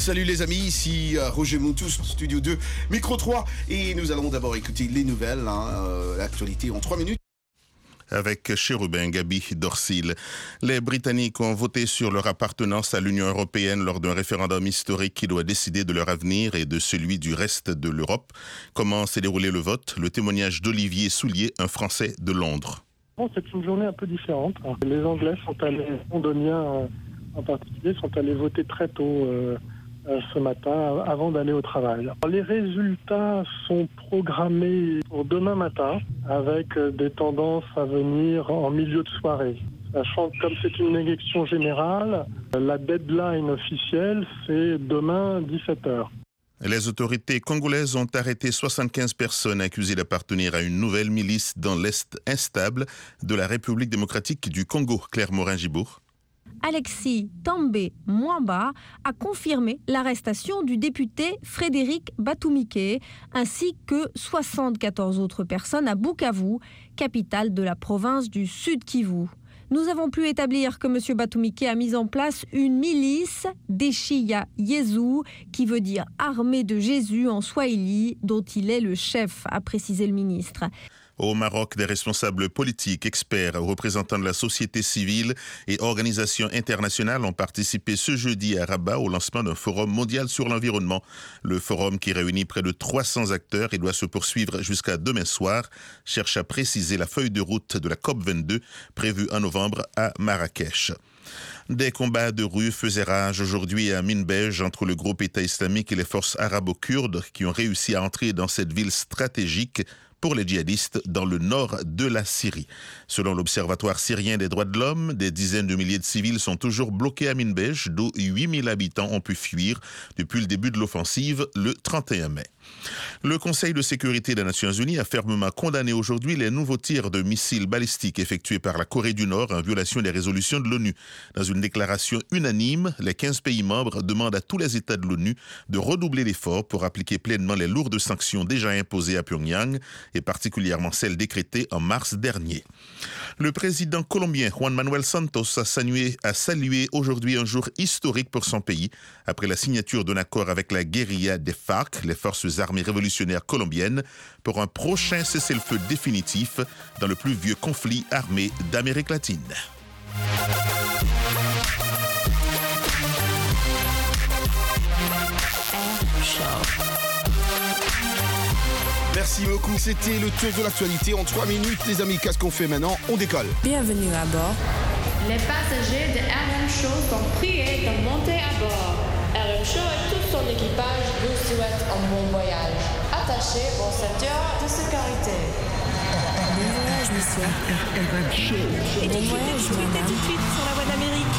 Salut les amis, ici Roger Moutou, Studio 2, Micro 3. Et nous allons d'abord écouter les nouvelles, l'actualité en 3 minutes. Avec Chérubin Gabi Dorsil. Les Britanniques ont voté sur leur appartenance à l'Union européenne lors d'un référendum historique qui doit décider de leur avenir et de celui du reste de l'Europe. Comment s'est déroulé le vote? Le témoignage d'Olivier Soulier, un Français de Londres. C'est une journée un peu différente. Les Anglais sont allés, les Londoniens en particulier, sont allés voter très tôt ce matin avant d'aller au travail. Les résultats sont programmés pour demain matin avec des tendances à venir en milieu de soirée. Sachant que comme c'est une élection générale, la deadline officielle c'est demain 17h. Les autorités congolaises ont arrêté 75 personnes accusées d'appartenir à une nouvelle milice dans l'Est instable de la République démocratique du Congo. Claire Morin-Gibourg. Alexis També Mwamba a confirmé l'arrestation du député Frédéric Batumike ainsi que 74 autres personnes à Bukavu, capitale de la province du Sud Kivu. Nous avons pu établir que M. Batumike a mis en place une milice Deshiya Yezu, qui veut dire armée de Jésus en swahili, dont il est le chef, a précisé le ministre. Au Maroc, des responsables politiques, experts, représentants de la société civile et organisations internationales ont participé ce jeudi à Rabat au lancement d'un forum mondial sur l'environnement. Le forum, qui réunit près de 300 acteurs et doit se poursuivre jusqu'à demain soir, cherche à préciser la feuille de route de la COP22 prévue en novembre à Marrakech. Des combats de rue faisaient rage aujourd'hui à Minbej entre le groupe État islamique et les forces arabo-kurdes qui ont réussi à entrer dans cette ville stratégique pour les djihadistes dans le nord de la Syrie. Selon l'Observatoire syrien des droits de l'homme, des dizaines de milliers de civils sont toujours bloqués à Minbej, d'où 8000 habitants ont pu fuir depuis le début de l'offensive le 31 mai. Le Conseil de sécurité des Nations Unies a fermement condamné aujourd'hui les nouveaux tirs de missiles balistiques effectués par la Corée du Nord en violation des résolutions de l'ONU. Dans une déclaration unanime, les 15 pays membres demandent à tous les États de l'ONU de redoubler l'effort pour appliquer pleinement les lourdes sanctions déjà imposées à Pyongyang et particulièrement celles décrétées en mars dernier. Le président colombien Juan Manuel Santos a salué aujourd'hui un jour historique pour son pays après la signature d'un accord avec la guérilla des FARC, les forces armées révolutionnaires colombiennes, pour un prochain cessez-le-feu définitif dans le plus vieux conflit armé d'Amérique latine. Merci beaucoup, c'était le tour de l'actualité en 3 minutes. Les amis, qu'est-ce qu'on fait maintenant? On décolle. Bienvenue à bord. Les passagers de RM Show sont priés de monter à bord. RM Show et tout son équipage vous souhaitent un bon voyage. Attachez vos ceintures de sécurité. Bon voyage, monsieur. Et tout de suite sur la voie d'Amérique.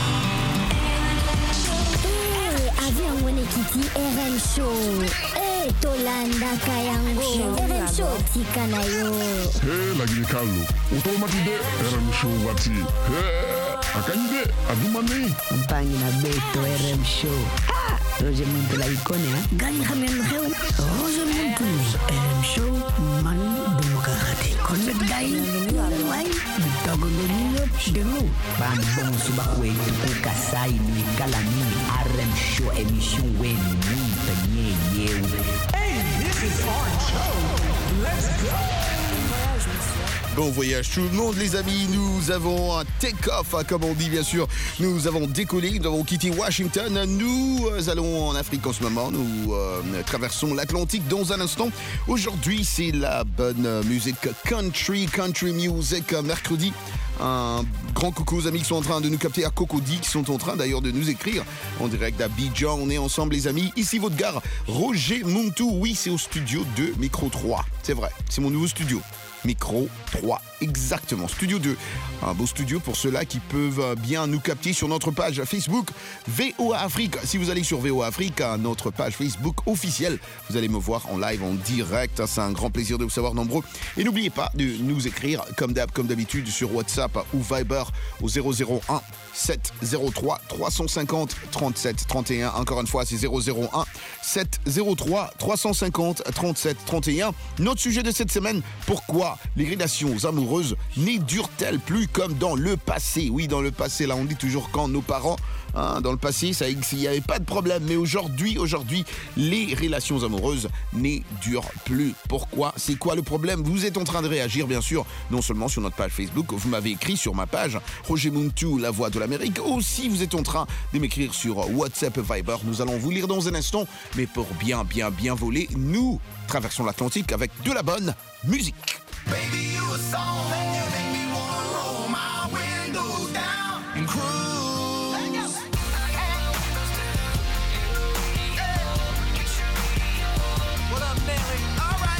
Avion Wenekiti RM Show. Tolanda Kayango. RM Show Tikanayo. Lagini Carlo. Automatide RM Show Wati. Akanyide Adumani. Mpangi na Beto RM Show. Roger Muntu la icône, Gani Hamel Heu. Roger Muntu RM Show Man Demokrate. Connect Dai. Wai. Bitago de nous. Ban bon subakwe tu kasai ni kalani RM Show émission wen ni tanye yeu. Hey, this is our show. Let's go. Bon voyage tout le monde les amis, nous avons un take-off comme on dit bien sûr, nous avons décollé, nous avons quitté Washington, nous allons en Afrique en ce moment, nous traversons l'Atlantique dans un instant. Aujourd'hui c'est la bonne musique country music, mercredi. Un grand coucou aux amis qui sont en train de nous capter à Cocody, qui sont en train d'ailleurs de nous écrire en direct d'Abidjan. On est ensemble les amis. Ici votre gare, Roger Moutou. Oui, c'est au studio 2, Micro 3. C'est vrai, c'est mon nouveau studio. Micro 3, exactement. Studio 2. Un beau studio pour ceux-là qui peuvent bien nous capter sur notre page Facebook VOA Afrique. Si vous allez sur VOA Afrique, notre page Facebook officielle, vous allez me voir en live, en direct. C'est un grand plaisir de vous savoir nombreux. Et n'oubliez pas de nous écrire comme d'habitude sur WhatsApp. WhatsApp ou Viber au 001 703 350 37 31. Encore une fois, c'est 001 703 350 37 31. Notre sujet de cette semaine, pourquoi les relations amoureuses n'y durent-elles plus comme dans le passé? Oui, dans le passé, là on dit toujours quand nos parents, dans le passé, il n'y avait pas de problème. Mais aujourd'hui, les relations amoureuses n'y durent plus. Pourquoi? C'est quoi le problème? Vous êtes en train de réagir, bien sûr, non seulement sur notre page Facebook, vous m'avez écrit sur ma page, Roger Muntu, la voix de l'Amérique. Aussi, vous êtes en train de m'écrire sur WhatsApp Viber. Nous allons vous lire dans un instant. Mais pour bien voler, nous traversons l'Atlantique avec de la bonne musique. Baby, you a song and you make me wanna roll my windows down and cruise. What up, Mary? All right.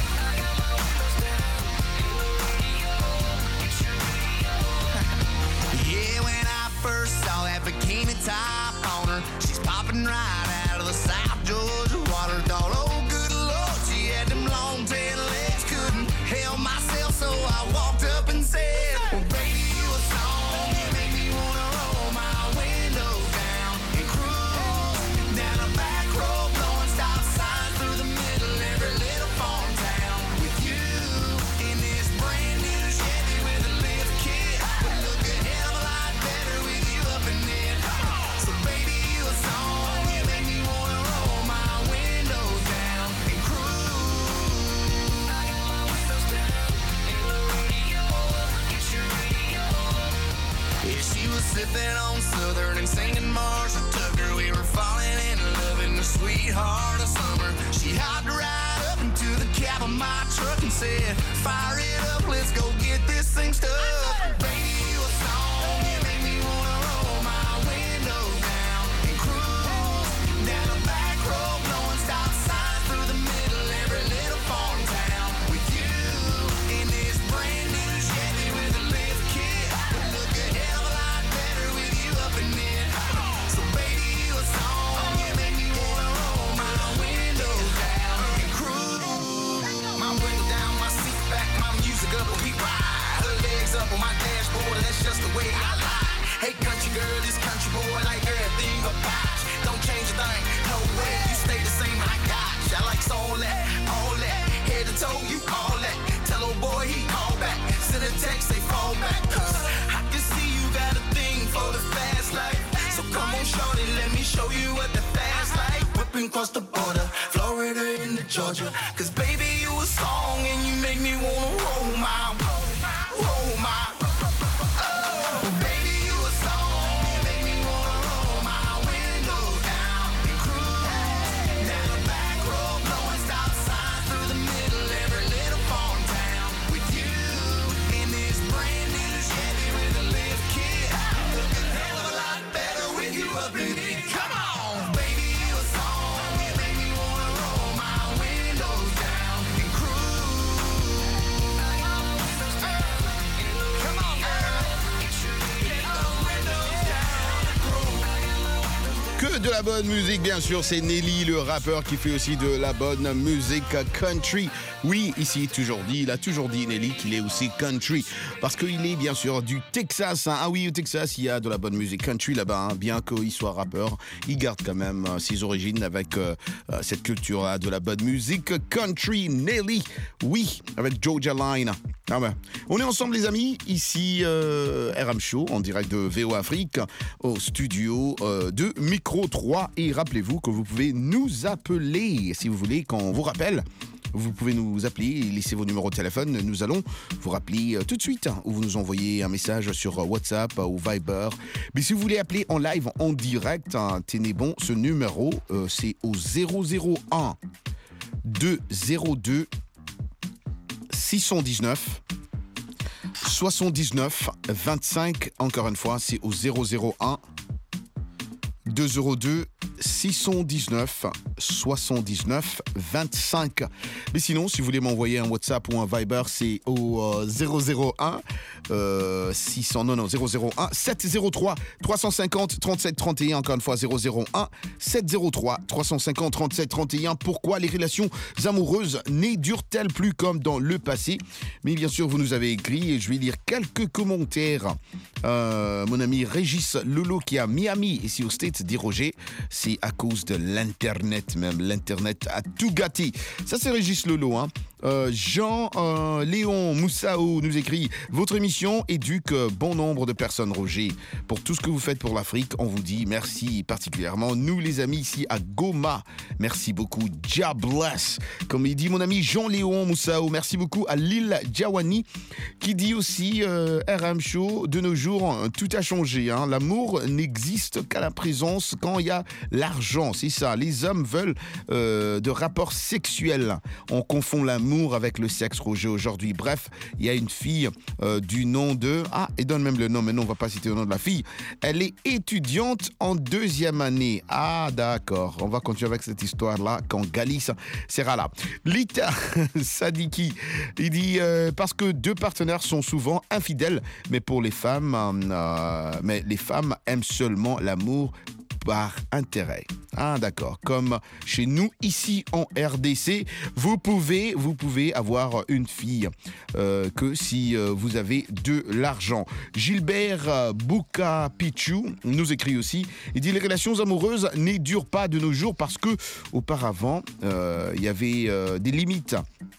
Yeah, when I first saw that bikini top on her, she's popping right out of the South Georgia water. Thought, oh, good Lord, she had them long tail legs, couldn't help myself, so I walked up and said, well, baby, you a song, you make me wanna roll my windows down and cruise down a back road, blowing stop signs through the middle of every little farm town. With you in this brand new Chevy with a lift kit, would look a hell of a lot better with you up in it. So baby, you a song, you make me wanna roll my windows down and yeah, she was sipping on Southern and singing Marshall Tucker. We were falling in love in the sweetheart of summer. She hopped right up into the cab of my truck and said, fire it up, let's go get this thing stuck. Baby, you a song, you make me wanna roll my windows down and cruise down a back road, blowing stop signs through the middle of every little farm town. With you in this brand new Chevy with a lift kit, would look a hell of a lot better with you up in it. So baby, you a song, you make me wanna roll my windows down and cruise. My window down, my seat back, my music up, and we ride. Her legs up on my dashboard, and that's just the way I lie. Hey country girl, this country boy like everything about you. Don't change a thing, no way, you stay the same, I got you. I like all that, head to toe, you all that. Tell old boy he call back, send a text, they fall back. Cause I can see you got a thing for the fast life. So come on shorty, let me show you what the fast life. Whipping across the border, Florida into Georgia. Cause baby, you a song and you make me wanna roll my. Oh, baby, you a song, you make me wanna roll my windows down and cruise down a back road, blowing stop signs through the middle of every little farm town. With you in this brand new Chevy with a lift kit, look a hell of a lot better with you up in it. Come on, baby, you a song, you make me wanna roll my windows down and cruise. Come on, girl, get the windows down and cruise. Que de la bonne musique, bien sûr, c'est Nelly, le rappeur, qui fait aussi de la bonne musique country. Oui, ici, il a toujours dit, Nelly, qu'il est aussi country, parce qu'il est bien sûr du Texas. Ah oui, au Texas, il y a de la bonne musique country là-bas, bien qu'il soit rappeur, il garde quand même ses origines avec cette culture-là de la bonne musique country. Nelly, oui, avec Georgia Line. Ah ben, on est ensemble, les amis, ici RM Show, en direct de VO Afrique, au studio de Micro 3. Et rappelez-vous que vous pouvez nous appeler, si vous voulez, quand on vous rappelle. Vous pouvez nous appeler, laissez vos numéros de téléphone. Nous allons vous rappeler tout de suite, ou vous nous envoyez un message sur WhatsApp ou Viber. Mais si vous voulez appeler en live, en direct, tenez bon, ce numéro, c'est au 001 202 619 79 25. Encore une fois, c'est au 001 202 619 79 25. Mais sinon, si vous voulez m'envoyer un WhatsApp ou un Viber, c'est au 001 703 350 37 31. Encore une fois, 001 703 350 37 31. Pourquoi les relations amoureuses ne durent-elles plus comme dans le passé? Mais bien sûr, vous nous avez écrit et je vais lire quelques commentaires. Mon ami Régis Lolo qui est à Miami, ici aux States, dit Roger, c'est à cause de l'Internet même. L'Internet a tout gâté. Ça, c'est Régis Lolo, hein. Jean-Léon Moussao nous écrit « Votre émission éduque bon nombre de personnes, Roger. Pour tout ce que vous faites pour l'Afrique, on vous dit merci particulièrement. Nous, les amis, ici à Goma, merci beaucoup. Jah bless. » Comme il dit mon ami Jean-Léon Moussao, merci beaucoup à Lil Djawani qui dit aussi RM Show, de nos jours, tout a changé. Hein. L'amour n'existe qu'à la présence quand il y a l'argent. C'est ça. Les hommes veulent de rapports sexuels. On confond l'amour avec le sexe, Roger, aujourd'hui. Bref, il y a une fille du nom de... Ah, et donne même le nom, mais non, on ne va pas citer le nom de la fille. Elle est étudiante en 2e année. Ah, d'accord. On va continuer avec cette histoire-là quand Galice sera là. Lita Sadiki, il dit parce que 2 partenaires sont souvent infidèles, mais pour les femmes, mais les femmes aiment seulement l'amour par intérêt. Ah, d'accord. Comme chez nous, ici en RDC, vous pouvez avoir une fille que si vous avez de l'argent. Gilbert Bouka Pichou nous écrit aussi. Il dit les relations amoureuses ne durent pas de nos jours parce que auparavant, il y avait des limites,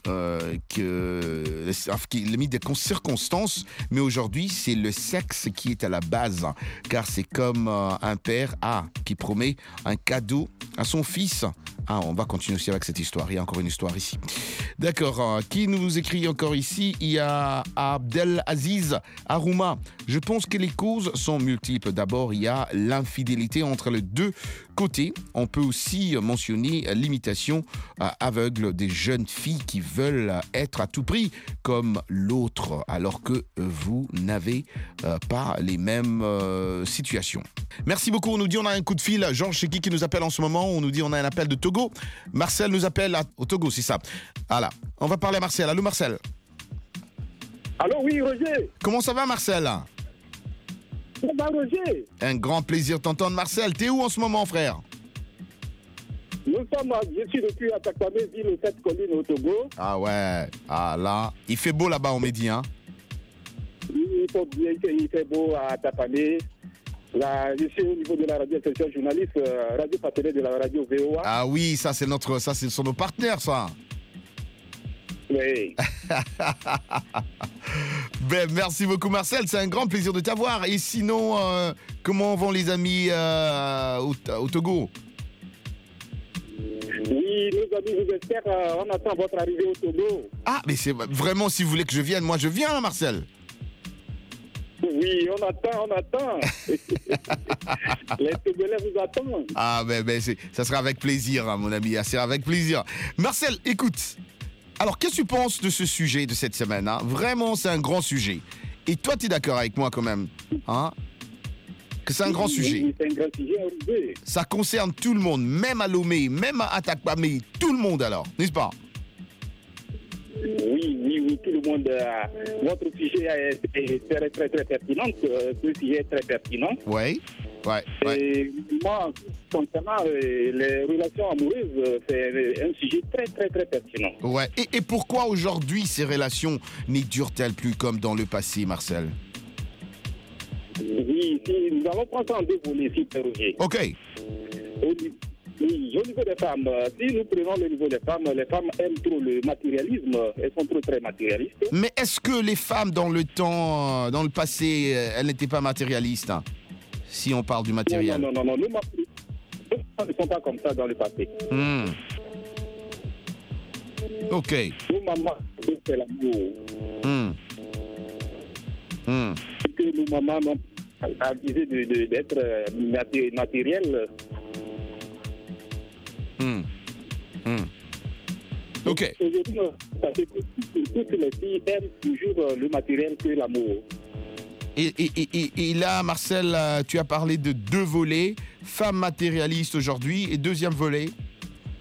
limites des circonstances, mais aujourd'hui, c'est le sexe qui est à la base, car c'est comme un père qui promet un cadeau à son fils. Ah, on va continuer aussi avec cette histoire. Il y a encore une histoire ici. D'accord. Qui nous écrit encore ici? Il y a Abdelaziz Arouma. Je pense que les causes sont multiples. D'abord, il y a l'infidélité entre les deux côtés. On peut aussi mentionner l'imitation aveugle des jeunes filles qui veulent être à tout prix comme l'autre, alors que vous n'avez pas les mêmes situations. Merci beaucoup. On nous dit on a un coup de fil. Georges, c'est qui nous appelle en ce moment? On nous dit on a un appel de Togo. Marcel nous appelle au Togo, c'est ça. Voilà. On va parler à Marcel. Allô, Marcel? Allô, oui, Roger. Comment ça va, Marcel? Ça va, Roger? Un grand plaisir de t'entendre, Marcel. T'es où en ce moment, frère? Je suis depuis Atakpamé, ville aux 7 collines au Togo. Ah ouais. Ah là, il fait beau là-bas, on m'a dit, hein? Oui, il fait beau à Atakpamé. Là, je suis au niveau de la radio, je suis journaliste, radio partenaire de la radio VOA. Ah oui, ça ce sont nos partenaires, ça. Oui. Ben, merci beaucoup, Marcel. C'est un grand plaisir de t'avoir. Et sinon, comment vont les amis au Togo? Oui, nos amis, vous espère, on attend votre arrivée au Togo. Ah, mais c'est vraiment, si vous voulez que je vienne, moi je viens, hein, Marcel. Oui, on attend. Les Togolais vous attendent. Ah, ben ça sera avec plaisir, hein, mon ami. C'est avec plaisir. Marcel, écoute. Alors, qu'est-ce que tu penses de ce sujet de cette semaine, hein? Vraiment, c'est un grand sujet. Et toi, tu es d'accord avec moi quand même, hein? Que c'est un grand sujet. Oui, c'est un grand sujet, oui. Ça concerne tout le monde, même à Lomé, même à Atakpamé, tout le monde alors, n'est-ce pas? Oui, tout le monde. Votre sujet est très, très, très pertinent. Ce sujet est très pertinent. Oui. Et moi, concernant les relations amoureuses, c'est un sujet très, très, très pertinent. Ouais. Et pourquoi aujourd'hui ces relations ne durent-elles plus comme dans le passé, Marcel? Oui, nous allons prendre ça en 2 volets, si c'est Roger. OK. Oui, au niveau des femmes, si nous prenons le niveau des femmes, les femmes aiment trop le matérialisme, elles sont trop très matérialistes. Mais est-ce que les femmes dans le temps, dans le passé, elles n'étaient pas matérialistes, hein, si on parle du matériel? Non, nous ne sommes pas comme ça dans le passé. OK. Nos mamans, c'est l'amour. Que nos mamans n'ont pas visé d'être matériel. OK. Aujourd'hui, toutes les filles aiment toujours le matériel que l'amour. Et là, Marcel, tu as parlé de 2 volets. Femme matérialiste aujourd'hui et deuxième volet.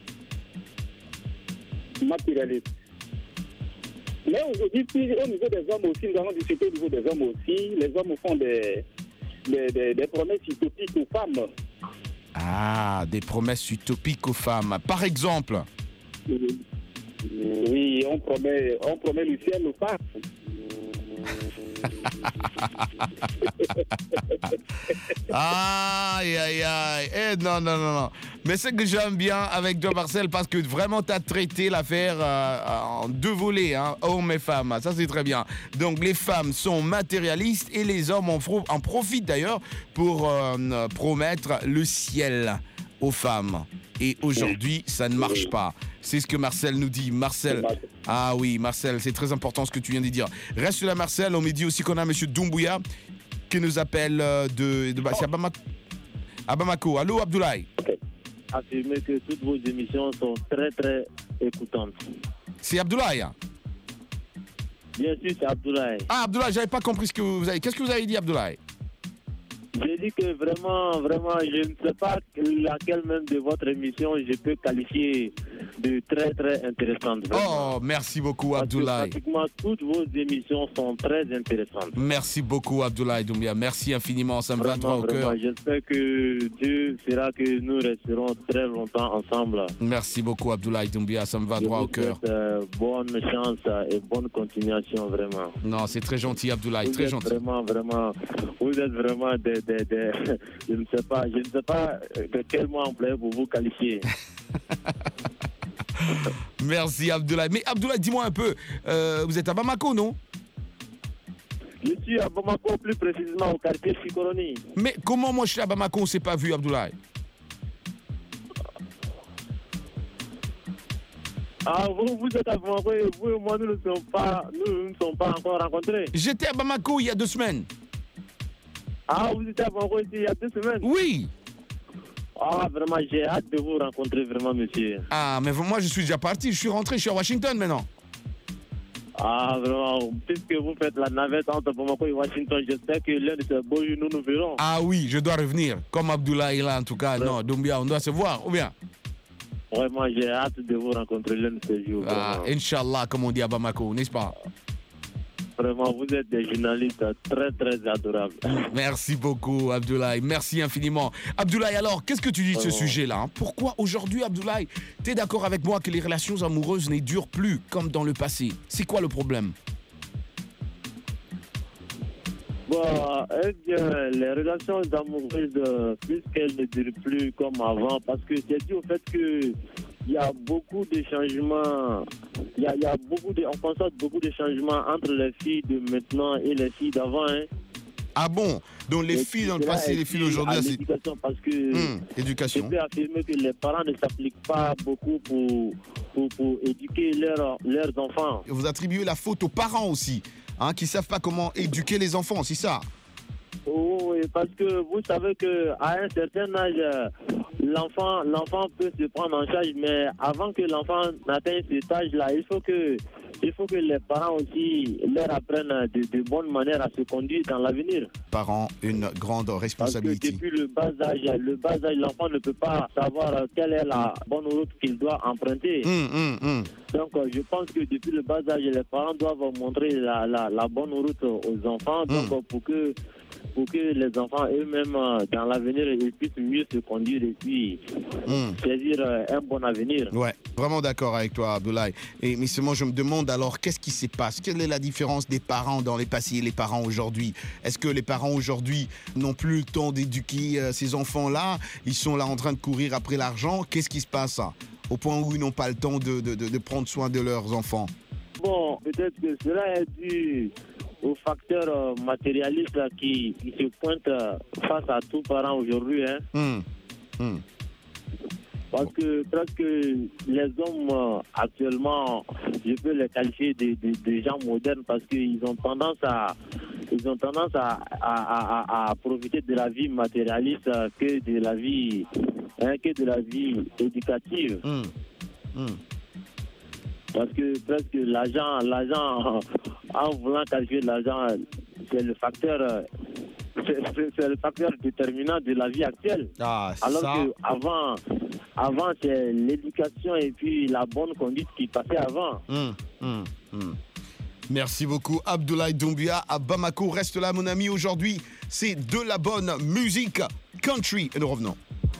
matérialistes. Mais aujourd'hui, au niveau des hommes aussi, nous avons discuté au niveau des hommes aussi. Les hommes font des promesses utopiques aux femmes. Ah, des promesses utopiques aux femmes. Par exemple? Oui, on promet le ciel aux femmes. Aïe, aïe, aïe. Eh, non. Mais ce que j'aime bien avec toi, Marcel, parce que vraiment, tu as traité l'affaire en deux volets, hein, hommes et femmes. Ça, c'est très bien. Donc, les femmes sont matérialistes et les hommes en profitent d'ailleurs pour promettre le ciel aux femmes. Et aujourd'hui, ça ne marche pas. C'est ce que Marcel nous dit. Marcel, ah oui, Marcel, c'est très important ce que tu viens de dire. Reste là, Marcel. On me dit aussi qu'on a M. Doumbouya qui nous appelle c'est Bamako. Allô, Abdoulaye? Affirmer que toutes vos émissions sont très, très écoutantes. C'est Abdoulaye? Bien sûr, c'est Abdoulaye. Ah, Abdoulaye, j'avais pas compris ce que vous avez. Qu'est-ce que vous avez dit, Abdoulaye? J'ai dit que vraiment, je ne sais pas laquelle même de votre émission je peux qualifier de très, très intéressante. Vraiment. Oh, merci beaucoup, Abdoulaye. Pratiquement toutes vos émissions sont très intéressantes. Merci beaucoup, Abdoulaye Doumbia. Merci infiniment, ça me va droit au cœur. J'espère que Dieu fera que nous resterons très longtemps ensemble. Merci beaucoup, Abdoulaye Doumbia, ça me va droit au cœur. Bonne chance et bonne continuation, vraiment. Non, c'est très gentil, Abdoulaye, très gentil. Vraiment, vous êtes vraiment je ne sais pas de quel mot employer pour vous qualifier. Merci, Abdoulaye. Mais Abdoulaye, dis-moi un peu, vous êtes à Bamako, non? Je suis à Bamako, plus précisément au quartier Sikoroni. Mais comment moi je suis à Bamako, on ne s'est pas vu, Abdoulaye? Ah, vous êtes à Bamako et vous et moi, nous ne sommes pas encore rencontrés. J'étais à Bamako il y a 2 semaines. Ah, vous étiez à Bamako ici il y a 2 semaines? Oui. Ah, vraiment, j'ai hâte de vous rencontrer, vraiment, monsieur. Ah, mais moi, je suis déjà parti. Je suis rentré, je suis à Washington maintenant. Ah, vraiment, puisque vous faites la navette entre Bamako et Washington, j'espère que l'un de ces beaux jours, nous verrons. Ah oui, je dois revenir. Comme Abdoulaye là, en tout cas. Ouais. Non, Doumbia, on doit se voir, ou bien? Vraiment, j'ai hâte de vous rencontrer l'un de ces jours. Ah, Inch'Allah, comme on dit à Bamako, n'est-ce pas? Vraiment, vous êtes des journalistes très, très adorables. Merci beaucoup, Abdoulaye. Merci infiniment. Abdoulaye, alors, qu'est-ce que tu dis de ce sujet-là, hein? Pourquoi aujourd'hui, Abdoulaye, tu es d'accord avec moi que les relations amoureuses ne durent plus comme dans le passé? C'est quoi le problème? Bon, les relations amoureuses, puisqu'elles ne durent plus comme avant, parce que c'est dû au fait que il y a beaucoup de changements. On constate beaucoup de changements entre les filles de maintenant et les filles d'avant. Hein. Ah bon? Donc les filles dans le passé et les filles d'aujourd'hui, c'est l'éducation, parce que éducation. Je peux affirmer que les parents ne s'appliquent pas beaucoup pour éduquer leurs enfants. Vous attribuez la faute aux parents aussi, hein, qui ne savent pas comment éduquer les enfants, c'est ça? Oui, parce que vous savez qu'à un certain âge, l'enfant peut se prendre en charge, mais avant que l'enfant n'atteigne cet âge-là, il faut que les parents aussi leur apprennent de bonnes manières à se conduire dans l'avenir. Parents, une grande responsabilité. Parce que depuis le bas âge, l'enfant ne peut pas savoir quelle est la bonne route qu'il doit emprunter. Donc, je pense que depuis le bas âge, les parents doivent montrer la bonne route aux enfants, donc pour que les enfants eux-mêmes, dans l'avenir, ils puissent mieux se conduire et puis saisir un bon avenir. Ouais, vraiment d'accord avec toi, Abdoulaye. Mais seulement, je me demande alors, qu'est-ce qui se passe? Quelle est la différence des parents dans les passés et les parents aujourd'hui? Est-ce que les parents aujourd'hui n'ont plus le temps d'éduquer ces enfants-là? Ils sont là en train de courir après l'argent? Qu'est-ce qui se passe au point où ils n'ont pas le temps de prendre soin de leurs enfants? Bon, peut-être que cela est dû aux facteurs matérialistes qui se pointent face à tous parents aujourd'hui. Hein. Parce que presque les hommes actuellement, je peux les qualifier de gens modernes parce qu'ils ont tendance à profiter de la vie matérialiste que de la vie éducative. Parce que presque l'argent, en voulant qualifier de l'argent, c'est le facteur déterminant de la vie actuelle. Alors qu'avant, avant, c'est l'éducation et puis la bonne conduite qui passait avant. Merci beaucoup, Abdoulaye Doumbia à Bamako. Reste là, mon ami. Aujourd'hui, c'est de la bonne musique country. Et nous revenons.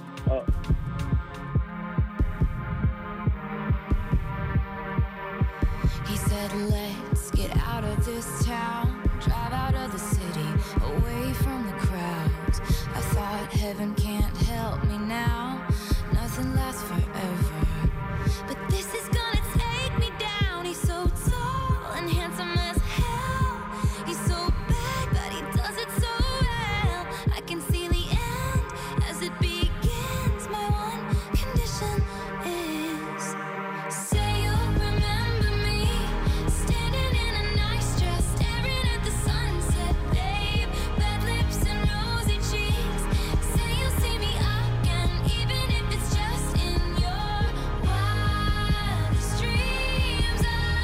He said, let's get out of this town, drive out of the city, away from the crowds. I thought heaven can't help me now, nothing lasts forever. But this is gonna take me down. He's so tall and handsome as hell. He's so bad, but he does it so well. I can see the end as it begins. My one condition is, say you'll remember me, standing in a nice dress, staring at the sunset, babe. Red lips and rosy cheeks. Say you'll see me again, even if it's just in your wildest dreams.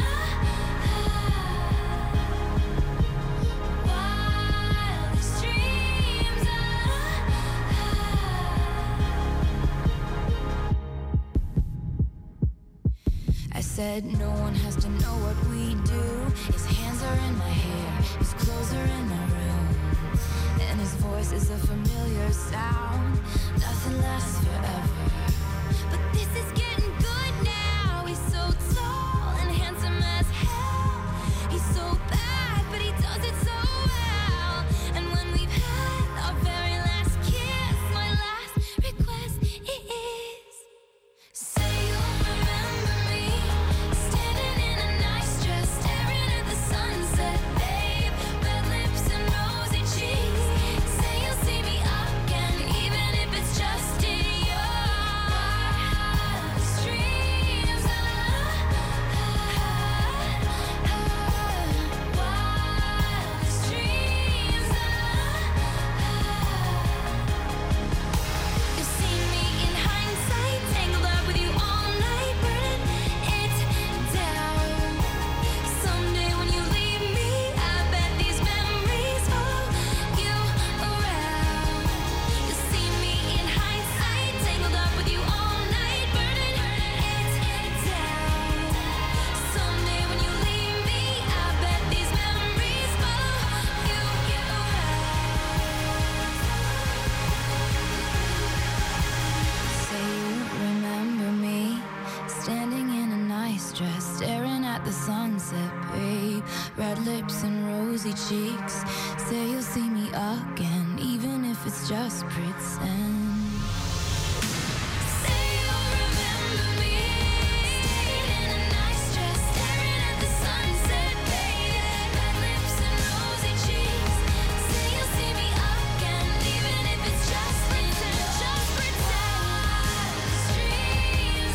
Wildest dreams. I said no one has to know what we do. His hands are in my hair, his clothes are in my room, and his voice is a familiar sound. Nothing lasts forever, but this is getting good now. He's so tall and handsome as hell. He's so bad, but he does it so well. And when we've had our very last kiss, my last request is, say you'll remember me, standing in a nice dress, staring at the sunset, babe. Red lips and rosy cheeks. Say you'll see me again, even if it's just in your wildest dreams. Wildest dreams. You've seen me in hindsight, tangled up with you all night, burning it down. Someday when you leave me, I bet these memories follow you around. You'll see me in hindsight, tangled up with you all night, burning it down. Someday when you leave me, I bet these memories follow you around. Say you remember me, standing in a nice dress, staring at the sunset, babe. Red lips and rosy cheeks. Say you'll see me again, even if it's just pretend. Say you'll remember me, standing in a nice dress, staring at the sunset, babe. Red lips and rosy cheeks. Say you'll see me again, even if it's just pretend. Just pretend. Dreams.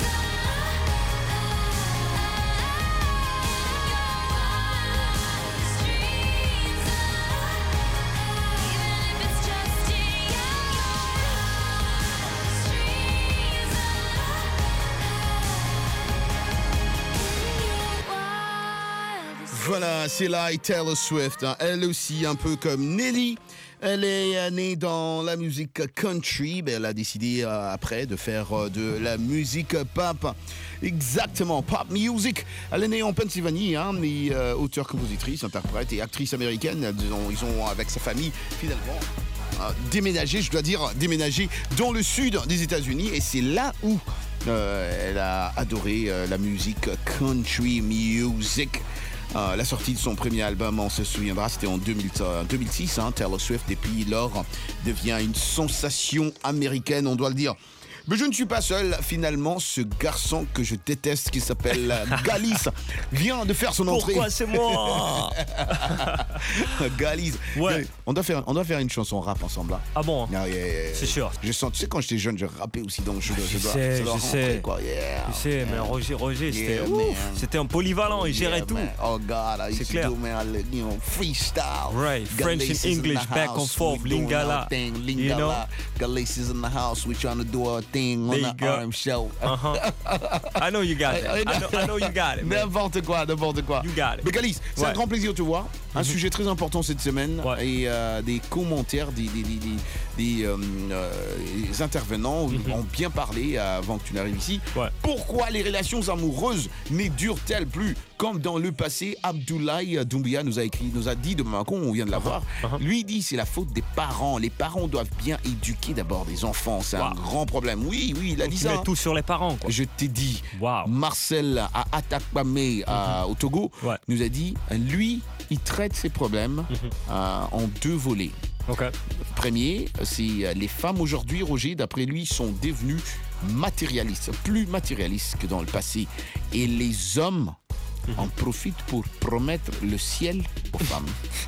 Voilà, c'est là et Taylor Swift. Hein. Elle aussi, un peu comme Nelly. Elle est née dans la musique country. Ben, elle a décidé après de faire de la musique pop. Exactement, pop music. Elle est née en Pennsylvanie, hein, mais auteure, compositrice, interprète et actrice américaine. Ils ont avec sa famille, finalement, déménagé dans le sud des États-Unis. Et c'est là où elle a adoré la musique country music. La sortie de son premier album, on se souviendra, c'était en 2006. Hein, Taylor Swift, depuis lors, devient une sensation américaine, on doit le dire. Mais je ne suis pas seul, finalement, ce garçon que je déteste, qui s'appelle Galice, vient de faire son entrée. Pourquoi c'est moi? Galice. Ouais. On doit faire une chanson rap ensemble, là. Ah bon? C'est sûr. Je sens, tu sais, quand j'étais jeune, je rappais aussi, donc je sais. Quoi. Yeah, tu sais, mais Roger, c'était un polyvalent, il gérait tout. Man. Oh God, I used c'est clair. to do, man, freestyle. Right, French and English, back and forth, Lingala. You know? Galice is in the house, we trying to do our thing. thing on the RM show. I know you got it. I know you got it. N'importe quoi. You got it. Mais Galice, c'est un grand plaisir de te voir. Un sujet très important cette semaine et des commentaires des intervenants ont bien parlé avant que tu n'arrives ici. Pourquoi les relations amoureuses ne durent-elles plus comme dans le passé? Abdoulaye Doumbia nous a dit de Macron, on vient de la voir. Lui dit c'est la faute des parents. Les parents doivent bien éduquer d'abord des enfants. C'est un grand problème. Oui, il a dit ça. Tu mets tout sur les parents, quoi. Je t'ai dit. Marcel à Atakpame au Togo nous a dit lui, il traite ses problèmes en deux volets. Premier, c'est les femmes aujourd'hui, Roger, d'après lui, sont devenues matérialistes, plus matérialistes que dans le passé. Et les hommes en profitent pour promettre le ciel aux femmes.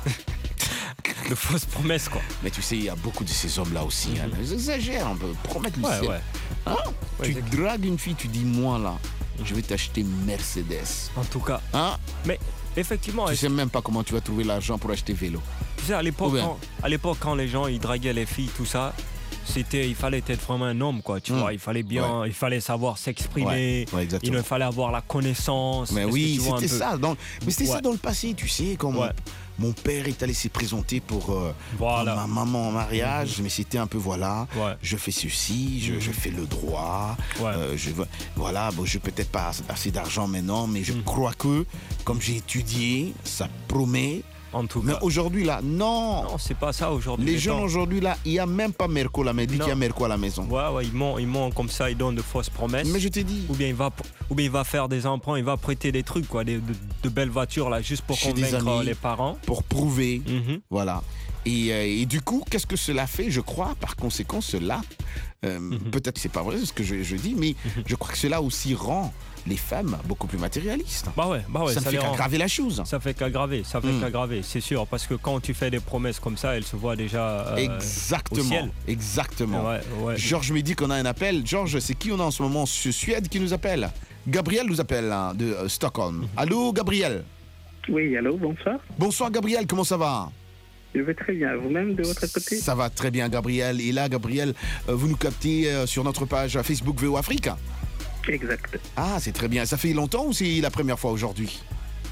De fausses promesses, quoi. Mais tu sais, il y a beaucoup de ces hommes-là aussi. Ils exagèrent un peu, promettre le ciel. Tu dragues une fille, tu dis, moi là, je vais t'acheter Mercedes. En tout cas. Mais effectivement. Tu sais même pas comment tu vas trouver l'argent pour acheter vélo. Tu sais, à l'époque, quand les gens ils draguaient les filles, tout ça, il fallait être vraiment un homme, quoi. Tu vois, il fallait savoir s'exprimer. Il fallait avoir la connaissance. Mais oui, c'était ça. Mais c'était ça dans le passé, tu sais, quand mon père est allé se présenter pour ma maman en mariage, mais c'était un peu je fais ceci, je fais le droit, je peut-être pas assez d'argent maintenant, mais je crois que comme j'ai étudié, ça promet. En tout mais cas. Aujourd'hui là, non, c'est pas ça aujourd'hui. Les jeunes aujourd'hui là, il n'y a même pas Merco là, mais dit qu'il y a Merco à la maison. Ils mentent comme ça, ils donnent de fausses promesses. Mais je t'ai dit. Ou bien il va faire des emprunts, il va prêter des trucs, quoi, de belles voitures là, juste pour convaincre les parents. Pour prouver, voilà. Et du coup, qu'est-ce que cela fait? Je crois, par conséquent, cela, peut-être que c'est pas vrai ce que je dis, mais je crois que cela aussi rend les femmes beaucoup plus matérialistes. Ça ne fait qu'aggraver la chose. Ça fait qu'aggraver, c'est sûr, parce que quand tu fais des promesses comme ça, elles se voient déjà exactement, au ciel. Exactement. Georges me dit qu'on a un appel. Georges, c'est qui on a en ce moment? C'est Suède qui nous appelle. Gabriel nous appelle de Stockholm. Allô, Gabriel? Oui, allô, bonsoir. Bonsoir, Gabriel, comment ça va? Je vais très bien. Vous-même, de votre côté? Ça va très bien, Gabriel. Et là, Gabriel, vous nous captez sur notre page Facebook VO Afrique? Exact. Ah, c'est très bien. Ça fait longtemps ou c'est la première fois aujourd'hui?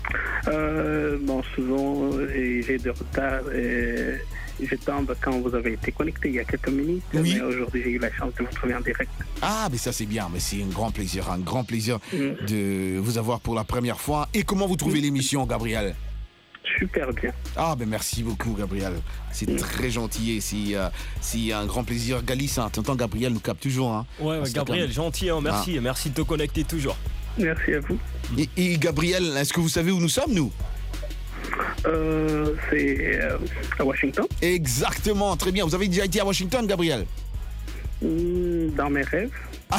Souvent, j'ai de retard et je tombe quand vous avez été connecté il y a quelques minutes. Oui. Mais aujourd'hui, j'ai eu la chance de vous trouver en direct. Ah, mais ça, c'est bien. Mais c'est un grand plaisir de vous avoir pour la première fois. Et comment vous trouvez l'émission, Gabriel? Super bien. Ah, ben merci beaucoup, Gabriel. C'est très gentil et c'est un grand plaisir. Galice, t'entends, Gabriel nous capte toujours. Hein, Gabriel, gentil, merci. Merci de te connecter toujours. Merci à vous. Et Gabriel, est-ce que vous savez où nous sommes, nous? C'est à Washington. Exactement, très bien. Vous avez déjà été à Washington, Gabriel? Dans mes rêves.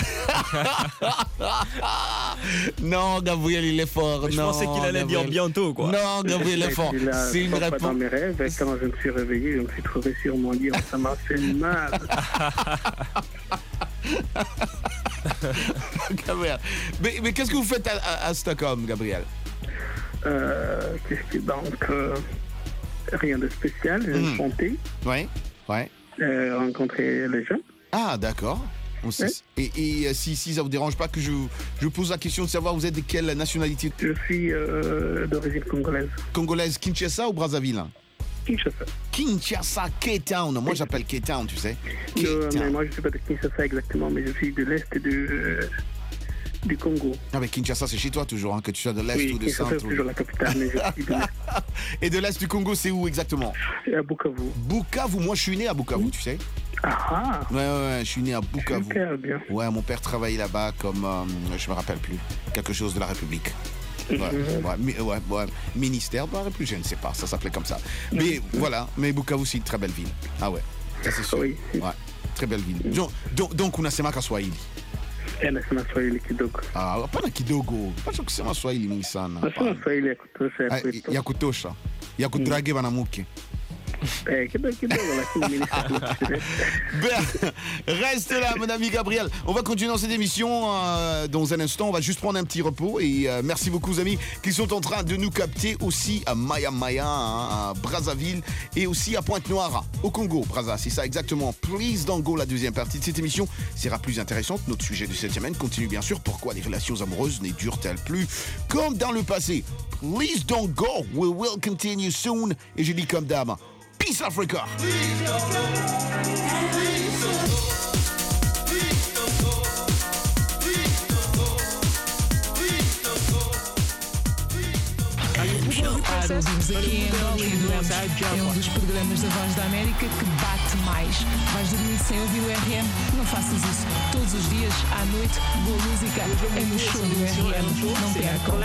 Non, Gabriel, il est fort. Je pensais qu'il allait dire bientôt, quoi. Non, Gabriel est fort. C'est une réponse. Dans mes rêves, et quand je me suis réveillé, je me suis trouvé sur mon lit. Ça m'a fait mal. Gabriel. Mais qu'est-ce que vous faites à Stockholm, Gabriel? Qu'est-ce que donc rien de spécial. J'ai chanté. Rencontrer les gens. Ah, d'accord. Et si ça vous dérange pas que je pose la question de savoir vous êtes de quelle nationalité? Je suis d'origine congolaise. Congolaise, Kinshasa ou Brazzaville? Kinshasa. Kinshasa, K-Town. Moi j'appelle K-Town, tu sais. Mais moi je suis pas de Kinshasa exactement, mais je suis de l'est du Congo. Ah mais Kinshasa c'est chez toi toujours, hein, que tu sois de l'est ou de centre. Oui, c'est toujours la capitale, mais je suis de l'est. Et de l'est du Congo, c'est où exactement? À Bukavu. Bukavu, moi je suis né à Bukavu, tu sais. Ah. Ouais, je suis né à Bukavu. Super bien. Ouais, mon père travaillait là-bas comme, je me rappelle plus, quelque chose de la République. Ministère de la République, je ne sais pas, ça s'appelait comme ça. Mais voilà, mais Bukavu c'est une très belle ville. Ah ouais, ça c'est sûr. Oui. Ouais, très belle ville. Donc unasema Kiswahili? Nasema Swahili kidogo. Ah, hapana kidogo. Pasha kusema Swahili mingi sana. Nasema Swahili ya kutosha. Ya kutosha. Ya kudrage wanamke. Reste là, mon ami Gabriel. On va continuer dans cette émission dans un instant. On va juste prendre un petit repos. Et merci beaucoup aux amis qui sont en train de nous capter aussi à Maya Maya, à Brazzaville et aussi à Pointe-Noire, au Congo. Brazza, c'est ça exactement. Please Don't Go, la deuxième partie de cette émission sera plus intéressante. Notre sujet de cette semaine continue bien sûr. Pourquoi les relations amoureuses ne durent-elles plus comme dans le passé? Please don't go. We will continue soon. Et je dis comme d'hab, Peace Africa. Ouvimos aqui em Angola e adoramos. É um dos programas da Voz da América que bate mais. Vais dormir sem ouvir o RM? Não faças isso. Todos os dias, à noite, boa música é no show do RM. Não percam.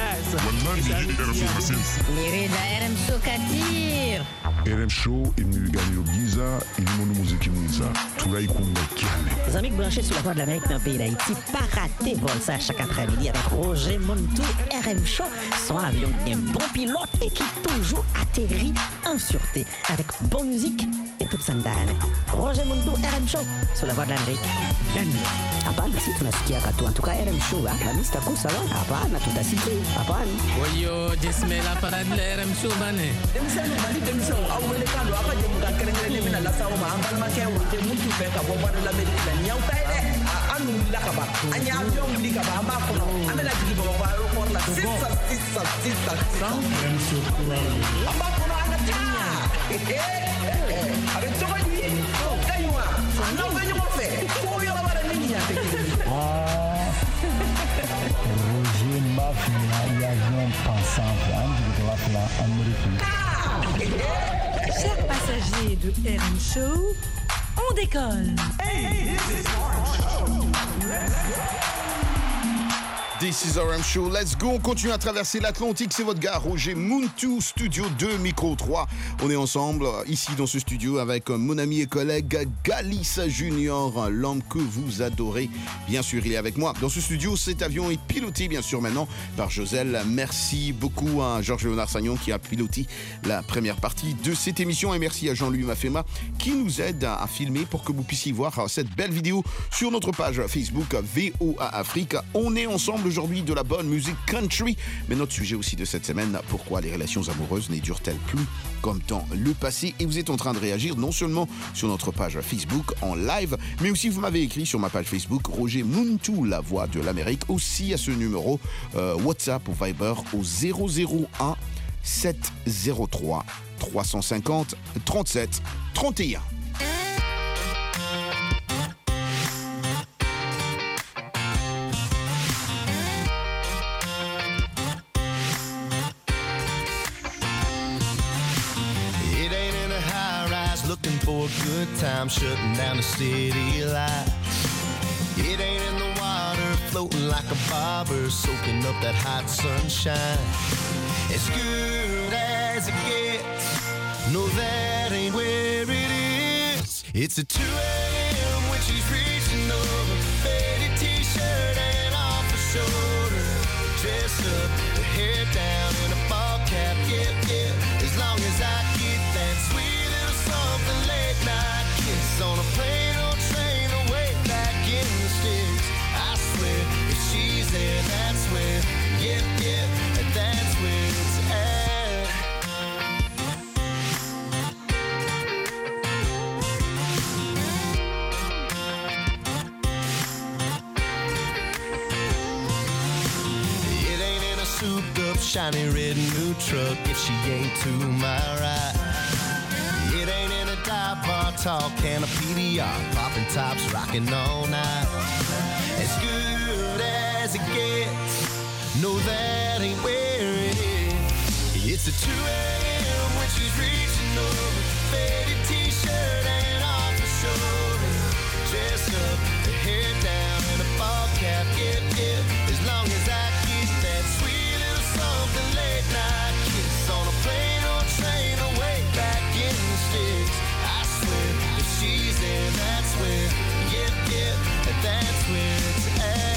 Lirida RM Show Katir. RM Show imnigani Giza ilimono muziki mwiza tunaikunda kiane. Les amis branchés sur la Voix de l'Amérique dans le pays d'Haïti, pas rater vol ça chaque après-midi avec Roger Montou, RM Show, son avion un bon pilote et qui toujours atterrit en sûreté avec bonne musique et toute sa dame. Roger Montou, RM Show sur la Voix de l'Amérique. Hapana, si tunasikia katu. En tout cas, RM Show, la mista kusa wa. Hapana, tutasikia. Hapana. Oyo, jismela parade la RM Show bane. Demisano bali demisano awele kando apa je muka kerengere mina la sawo ma ambal ma ke wote mutu fe ka bo bado la medina nyaw tayde anu la ka ba anya avion li ka ba amba ko no amela jigi bo ba ro ko la sissa RM Show amba ko no ana ta avec to ni kaywa no ba ni mo fe ko yo ba ni ya te Roger Mafia et avion pensant de la Amérique. Chers passagers de RM Show, on décolle. This is RM Show, let's go, on continue à traverser l'Atlantique, c'est votre gars Roger Montou, Studio 2, Micro 3. On est ensemble ici dans ce studio avec mon ami et collègue Galissa Junior, l'homme que vous adorez. Bien sûr, il est avec moi dans ce studio. Cet avion est piloté bien sûr maintenant par Joselle. Merci beaucoup à Georges-Léonard Sagnon qui a piloté la première partie de cette émission et merci à Jean-Louis Mafema qui nous aide à filmer pour que vous puissiez voir cette belle vidéo sur notre page Facebook VOA Afrique. On est ensemble aujourd'hui de la bonne musique country, mais notre sujet aussi de cette semaine, pourquoi les relations amoureuses ne durent-elles plus comme dans le passé? Et vous êtes en train de réagir non seulement sur notre page Facebook en live, mais aussi vous m'avez écrit sur ma page Facebook Roger Montou, la voix de l'Amérique, aussi à ce numéro WhatsApp ou Viber au 001 703 350 37 31. For a good time, shutting down the city lights. It ain't in the water, floating like a bobber, soaking up that hot sunshine. As good as it gets, no, that ain't where it is. It's at 2 a.m. when she's reaching over, faded t-shirt and off her shoulder, dressed up, her hair down in a ball cap, yeah. As long as I get that sweet something late night kiss on a plane or train away back in the sticks. I swear, if she's there, that's where, yeah, that's where it's at. It ain't in a souped up, shiny red new truck if she ain't to my right. It ain't in a dive bar, tall can of PDR, popping tops, rocking all night. As good as it gets, no, that ain't where it is. It's at 2 a.m. when she's reaching over, faded t-shirt and off her shoulder, dressed up, her hair down in a ball cap, yeah. As long as I get that sweet little something late night kiss on a plane or train away back in the sticks. I swear, if she's there, that's where, yeah, that's where it's at.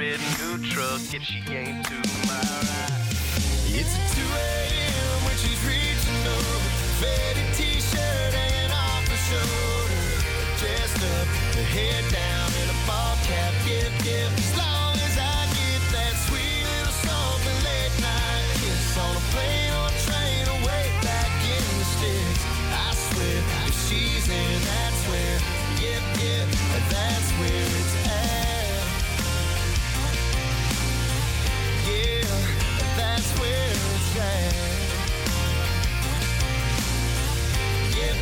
red new truck if she ain't to my right. It's 2 a.m. when she's reaching over, faded t-shirt hanging off her shoulder, dressed up, her head down in a ball cap, yep, as long as I get that sweet little something late night kiss on a plane or a train or way back in the sticks. I swear, if she's in, that's where, yep, that's where it's at. Yeah, that's where it's at. Yep,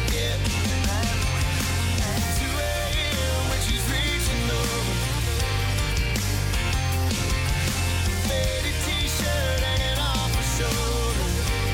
2 a.m. when she's reaching over, faded t-shirt hanging off her shoulder.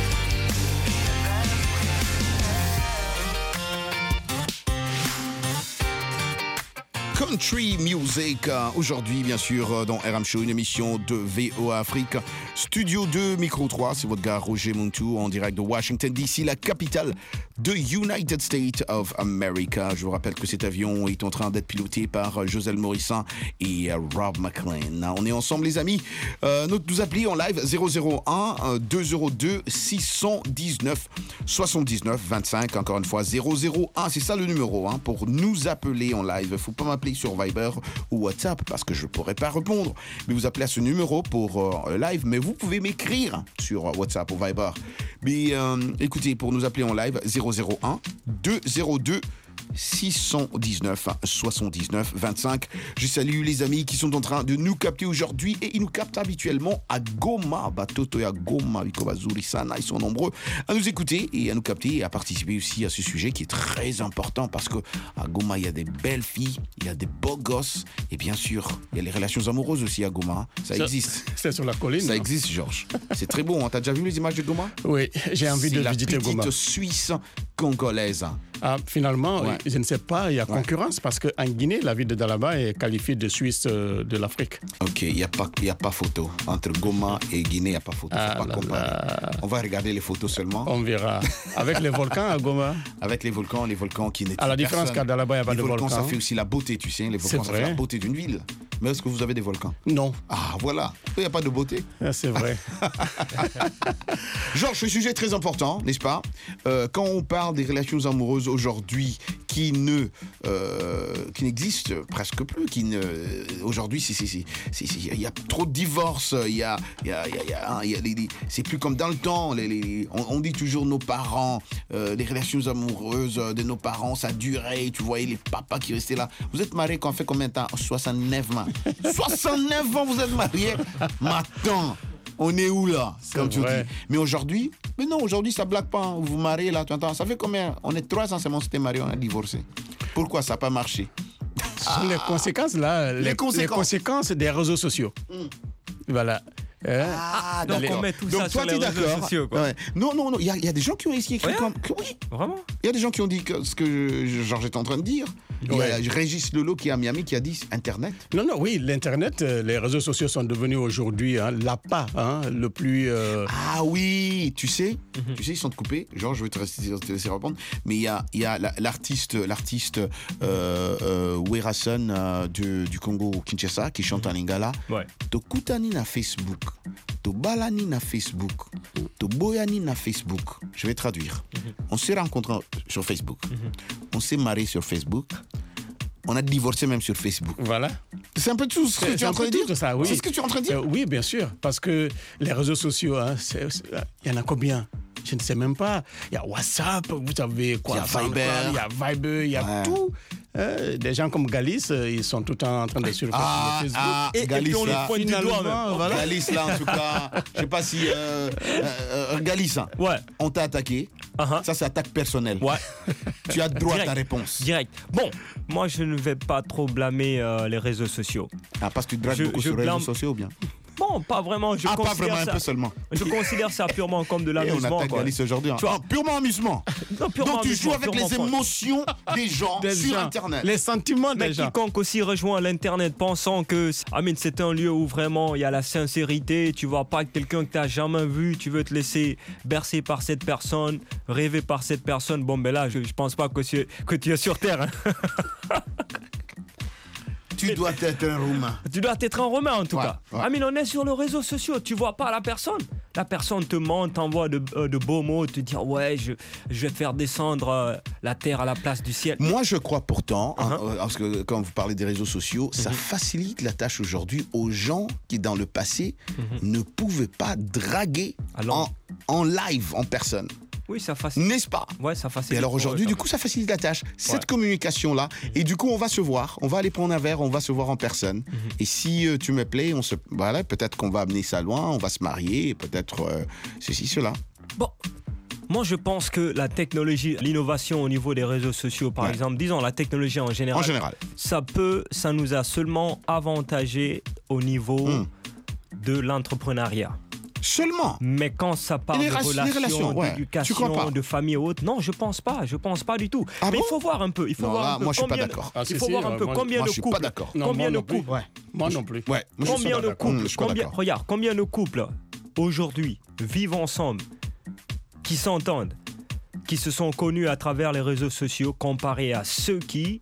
Country Music, aujourd'hui bien sûr dans RM Show, une émission de VOA Afrique, Studio 2, Micro 3, c'est votre gars Roger Montou en direct de Washington DC, la capitale de United States of America. Je vous rappelle que cet avion est en train d'être piloté par Joselle Morissin et Rob McLean. On est ensemble les amis, nous appelez en live 001 202 619 79 25, encore une fois 001, c'est ça le numéro pour nous appeler en live. Faut pas m'appeler sur Viber ou WhatsApp parce que je pourrais pas répondre, mais vous appelez à ce numéro pour live, mais vous pouvez m'écrire sur WhatsApp ou Viber. Mais écoutez, pour nous appeler en live 001 202 619 79 25. Je salue les amis qui sont en train de nous capter aujourd'hui et ils nous captent habituellement à Goma, Batoto et à Goma, Vikobazuri Sana. Ils sont nombreux à nous écouter et à nous capter et à participer aussi à ce sujet qui est très important parce que à Goma il y a des belles filles, il y a des beaux gosses et bien sûr il y a les relations amoureuses aussi à Goma. Ça existe. C'est sur la colline. Ça existe, Georges. C'est très beau. T'as déjà vu les images de Goma? Oui, j'ai envie de visiter Goma. C'est la petite Suisse congolaise. Finalement, je ne sais pas, il y a concurrence parce qu'en Guinée, la ville de Dalaba est qualifiée de Suisse de l'Afrique. Ok, il n'y a pas photo. Entre Goma et Guinée, il n'y a pas photo. Faut pas comparer. On va regarder les photos seulement. On verra. Avec les volcans à Goma. Avec les volcans qui n'étaient pas. À la différence qu'à Dalaba, il n'y a pas de volcans. Les volcans, ça fait aussi la beauté, tu sais. Les volcans, ça fait la beauté d'une ville. Mais est-ce que vous avez des volcans? Non. Ah, voilà. Il n'y a pas de beauté. C'est vrai. Georges, ce sujet est très important, n'est-ce pas? Quand on parle des relations amoureuses aujourd'hui qui n'existent presque plus, aujourd'hui, il y a trop de divorces, c'est plus comme dans le temps. On dit toujours nos parents, les relations amoureuses de nos parents, ça durait. Tu voyais les papas qui restaient là. Vous êtes mariés quand on fait combien de temps? 69 ans. 69 ans, vous êtes mariés? Maintenant, on est où là? Comme tu dis. Mais aujourd'hui, ça blague pas. Vous vous mariez là, ça fait combien? On est 3 ans, c'est mon c'était marié, on a divorcé. Pourquoi ça n'a pas marché? Les conséquences là, les conséquences des réseaux sociaux. Voilà. Donc on met tout ça sur les réseaux sociaux, quoi. Ouais. Non, il y a des gens qui ont essayé écrit comme... Oui. Vraiment? Il y a des gens qui ont dit ce que Georges est en train de dire. Il y a Régis Lolo qui est à Miami qui a dit Internet. Oui, l'Internet, les réseaux sociaux sont devenus aujourd'hui l'appât le plus... Ah oui, tu sais, ils sont coupés. Georges, je vais te laisser répondre. Mais il y a l'artiste Werason du Congo Kinshasa qui chante en lingala. Tokutani na Facebook. Tobalani na Facebook. Toboyani na Facebook. Je vais traduire. On s'est rencontrés sur Facebook. On s'est mariés sur Facebook. On a divorcé même sur Facebook. Voilà. C'est un peu tout ce que tu es en train de dire. Ça, oui. C'est ce que tu es en train de dire. Oui, bien sûr. Parce que les réseaux sociaux, il y en a combien? Je ne sais même pas. Il y a WhatsApp, vous avez quoi? Il y a Viber, il y a tout. Des gens comme Galis, ils sont tout le temps en train de surfer sur Facebook. Et Galis, puis on les pointe du doigt. Voilà. Galis, là, en tout cas, je ne sais pas si... Galis, on t'a attaqué. Ça, c'est attaque personnelle. Tu as droit à ta réponse. Direct. Bon, moi, je ne vais pas trop blâmer les réseaux sociaux. Parce que tu dragues beaucoup sur les réseaux sociaux ou bien? Bon, pas vraiment. Pas vraiment, un peu seulement. Je considère ça purement comme de l'amusement. On attaque Galis aujourd'hui. Purement amusement. Donc tu joues avec les émotions des gens sur Internet. Les sentiments des gens. Mais quiconque aussi rejoint l'Internet pensant que c'est un lieu où vraiment il y a la sincérité. Tu vois pas quelqu'un que tu n'as jamais vu. Tu veux te laisser bercer par cette personne, rêver par cette personne. Bon, ben là, je pense pas que tu es sur Terre. Tu Tu dois être un Roumain. Tu dois être un Roumain en tout cas. Ouais. Ah mais on est sur les réseaux sociaux, tu vois pas la personne. La personne te ment, t'envoie de beaux mots, te dit ouais, je vais faire descendre la terre à la place du ciel. Moi, je crois pourtant, parce que quand vous parlez des réseaux sociaux, ça facilite la tâche aujourd'hui aux gens qui, dans le passé, ne pouvaient pas draguer en live, en personne. Oui, ça facilite. N'est-ce pas? Ouais, ça facilite. Et alors aujourd'hui, du coup, ça facilite la tâche. Cette communication-là. Et du coup, on va se voir. On va aller prendre un verre, on va se voir en personne. Et si tu me plais, voilà, peut-être qu'on va amener ça loin, on va se marier, peut-être ceci, cela. Bon. Moi, je pense que la technologie, l'innovation au niveau des réseaux sociaux, par exemple, disons la technologie en général, ça nous a seulement avantagé au niveau de l'entrepreneuriat. Seulement. Mais quand ça parle de relations, d'éducation, de famille et autres, non, je pense pas du tout. Ah mais bon? il faut voir un peu. Moi, je suis pas d'accord. Il faut voir un peu combien de couples. Combien de couples. Moi non plus. Combien de couples. Regarde, combien de couples aujourd'hui vivent ensemble, qui s'entendent, qui se sont connus à travers les réseaux sociaux, comparé à ceux qui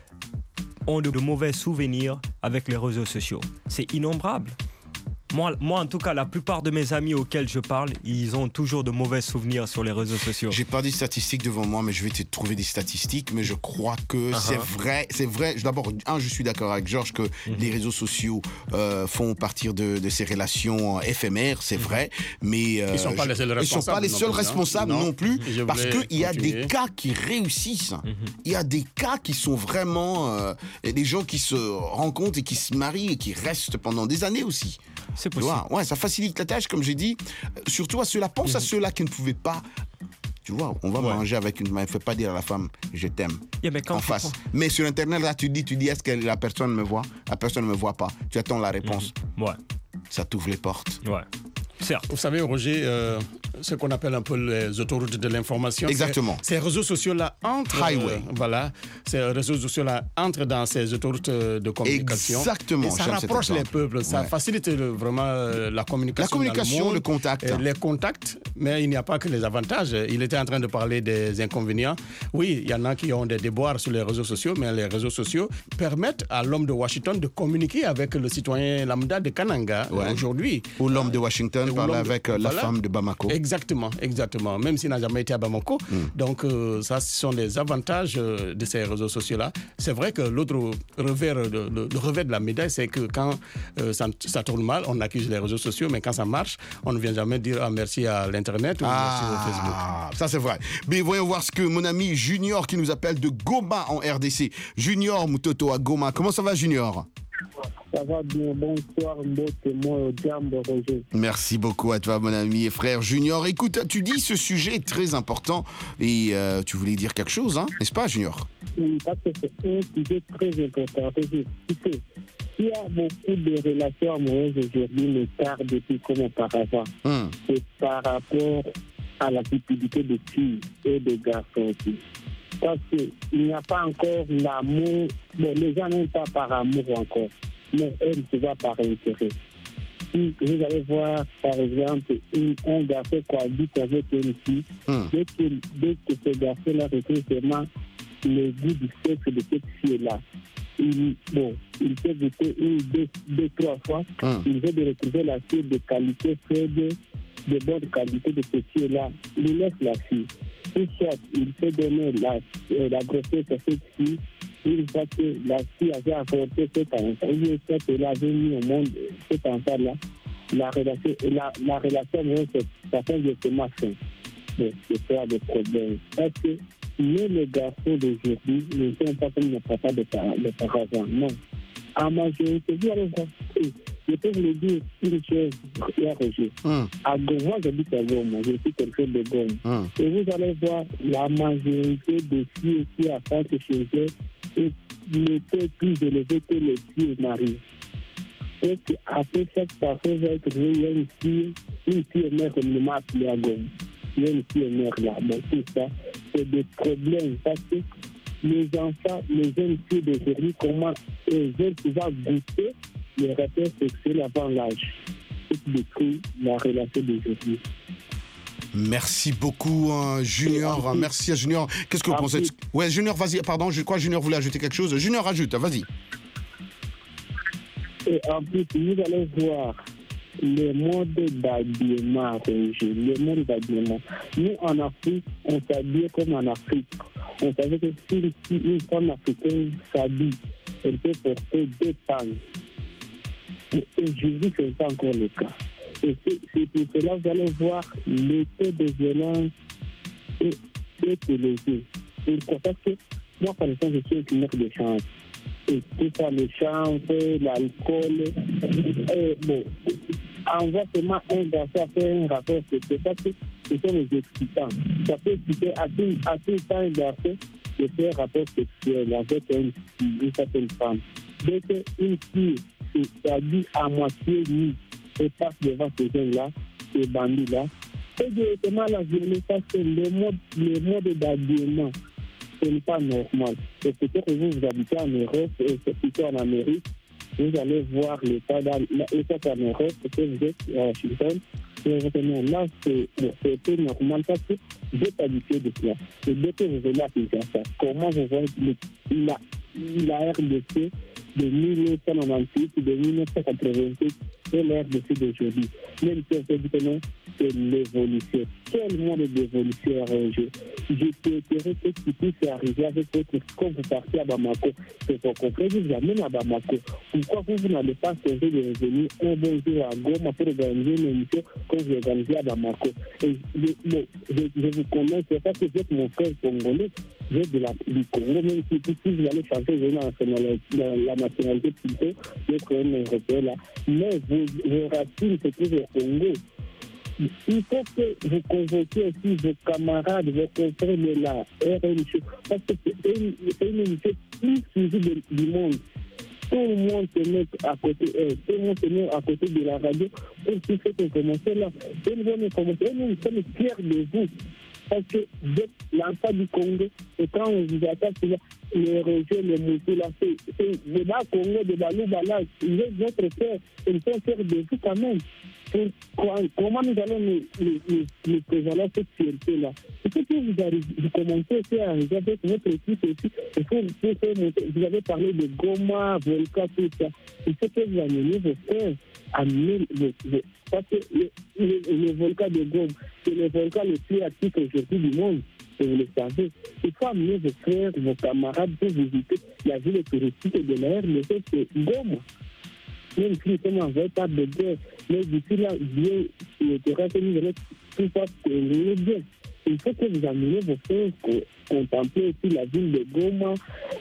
ont de mauvais souvenirs avec les réseaux sociaux. C'est innombrable. Moi, en tout cas, la plupart de mes amis auxquels je parle, ils ont toujours de mauvais souvenirs sur les réseaux sociaux. J'ai pas des statistiques devant moi, mais je vais te trouver des statistiques. Mais je crois que c'est vrai. D'abord, je suis d'accord avec Georges que les réseaux sociaux font partir de ces relations éphémères, c'est vrai. Mais ils sont pas les seuls responsables non plus, parce qu'il y a des cas qui réussissent. Il y a des cas qui sont vraiment des gens qui se rencontrent et qui se marient et qui restent pendant des années aussi. C'est possible. Ouais, ça facilite la tâche, comme j'ai dit. Surtout à ceux-là. Pense à ceux-là qui ne pouvaient pas. Tu vois, on va manger avec une. Il ne faut pas dire à la femme, je t'aime. En face. Mais sur Internet, là, tu dis, est-ce que la personne me voit? La personne ne me voit pas. Tu attends la réponse. Ouais. Ça t'ouvre les portes. Ouais. Certes. Vous savez, Roger, ce qu'on appelle un peu les autoroutes de l'information. Exactement. Ces réseaux sociaux-là entrent. Ces réseaux sociaux-là entrent dans ces autoroutes de communication. Exactement. Et ça rapproche les peuples. Ça facilite vraiment la communication. La communication, le contact. Les contacts, mais il n'y a pas que les avantages. Il était en train de parler des inconvénients. Oui, il y en a qui ont des déboires sur les réseaux sociaux, mais les réseaux sociaux permettent à l'homme de Washington de communiquer avec le citoyen lambda de Kananga aujourd'hui. Ou l'homme de Washington parle avec la femme de Bamako. Exactement. Même s'il n'a jamais été à Bamako. Donc, ça, ce sont les avantages de ces réseaux sociaux-là. C'est vrai que l'autre revers, le revers de la médaille, c'est que quand ça tourne mal, on accuse les réseaux sociaux, mais quand ça marche, on ne vient jamais dire merci à l'Internet ou merci au Facebook. Ça, c'est vrai. Mais voyons voir ce que mon ami Junior qui nous appelle de Goma en RDC. Junior Mutoto à Goma. Comment ça va, Junior? Ça va bien, bonsoir, moi, Roger. Merci beaucoup à toi, mon ami et frère Junior. Écoute, tu dis ce sujet est très important et tu voulais dire quelque chose, n'est-ce pas, Junior? Oui, parce que c'est un sujet très important. Il y a beaucoup de relations amoureuses aujourd'hui, mais tard depuis comme auparavant. C'est par rapport à la cupidité des filles et des garçons aussi. Parce qu'il n'y a pas encore l'amour. Bon, les gens n'aiment pas par amour encore, mais elles se voient par intérêt. Si vous allez voir, par exemple, un garçon cohabite avec une fille, dès que ce garçon-là retrouve vraiment le goût du sexe de cette fille-là, il peut goûter deux, trois fois, il veut de retrouver la fille de qualité faible, de bonne qualité de cette fille-là, il laisse la fille. Ou soit il peut donner la grossesse à cette fille, il voit que la fille avait apporté cet enfant, il soit qu'elle avait mis au monde cet enfant-là, la relation, ça fait justement fin. C'est pas de problème. Parce que même les garçons d'aujourd'hui ne sont pas comme nos papas de parents. Non. En majorité, vous allez voir. Je peux vous le dire une chose, Roger. À Goma, j'habite à Goma, je suis quelqu'un de Goma. Et vous allez voir la majorité des filles qui appartent chez eux n'étaient plus élevées que les filles mariées. Et qu'après chaque personne va être il y a une fille mère comme le appelée à Goma. Il y a une fille mère là. Bon, tout ça, c'est des problèmes parce que les enfants, les jeunes filles d'aujourd'hui, comment elles veulent pouvoir goûter les rapports sexuels avant l'âge. C'est détruit la relation d'aujourd'hui. Merci beaucoup, Junior. Merci à Junior. Qu'est-ce que vous pensez? Ouais, Junior, vas-y. Pardon, je crois que Junior voulait ajouter quelque chose. Junior, ajoute, vas-y. Et en plus, vous allez voir les modes d'habillement, les modes d'habillement. Nous, en Afrique, on s'habille comme en Afrique. On savait que si une femme africaine s'habille, elle peut porter 2 pannes. Et aujourd'hui, ce n'est pas encore le cas. Et c'est pour cela que vous allez voir le taux de violence est élevé. Et parce que moi, par exemple, je suis un fumeur de change. Et tout ça, le change, l'alcool, bon, envoie seulement un garçon à faire un rapport, c'est ça que ce sont les excitants. Ça peut exciter à tout temps un garçon de faire un rapport sexuel avec une certaine femme. Dès qu'une fille s'habille à moitié nue et passe devant ces gens-là, ces bandits-là, c'est directement la violence, parce que le mode d'habillement, ce n'est pas normal. Et peut-être que vous habitez en Europe, et c'est plutôt en Amérique, vous allez voir l'état en Europe, parce que vous êtes à Washington, et là, c'est peu normal parce que vous êtes habitué de cela. Et dès que vous venez à Kinshasa, comment vous voyez la RDC de 1998 et de 1988 et la RDC d'aujourd'hui. Même si on dit que non, c'est l'évolution. Quel monde d'évolution je souhaiterais que ce qui puisse arriver avec votre quand vous partez à Bamako. C'est pour comprendre, vous amène à Bamako. Pourquoi vous n'allez pas changer de revenir un bon jour à Goma pour organiser une émission quand vous organisez à Bamako? Et je vous connais, c'est ça que vous êtes mon frère congolais. Vous êtes du Congo, même si vous allez changer de la nationalité plutôt, d'être un Européen là. Mais vos racines se trouvent au Congo. Il faut que vous convoquiez aussi vos camarades, vos confrères de la RNC, parce que c'est une émission plus suivie du monde. Tout le monde se met à côté, tout le monde se met à côté de la radio pour tout cette information là. Et nous sommes fiers de vous. Parce que dès l'enfant du Congo, et quand on vous attaque les régions, les moutons, là, c'est le bas Congo, de Balouba, là, notre frère, ils sont fiers de vous quand même. Comment nous allons nous présenter cette fierté-là? Il faut que vous commencez aussi à arriver avec votre équipe aussi. Il faut faire monter. Vous avez parlé de Goma, Volca, tout ça. Il faut que vous ameniez vos frères, parce que le volcan de Goma, c'est le volcan le plus actif aujourd'hui du monde. Et vous le savez. Il faut amener vos frères, vos camarades pour visiter la ville touristique de la RDC, c'est Goma. Même si nous sommes en véritable de guerre, mais d'ici là, Dieu souhaitera que nous allons tout faire bien. Il faut que vous ameniez vos frères contempler aussi la ville de Goma,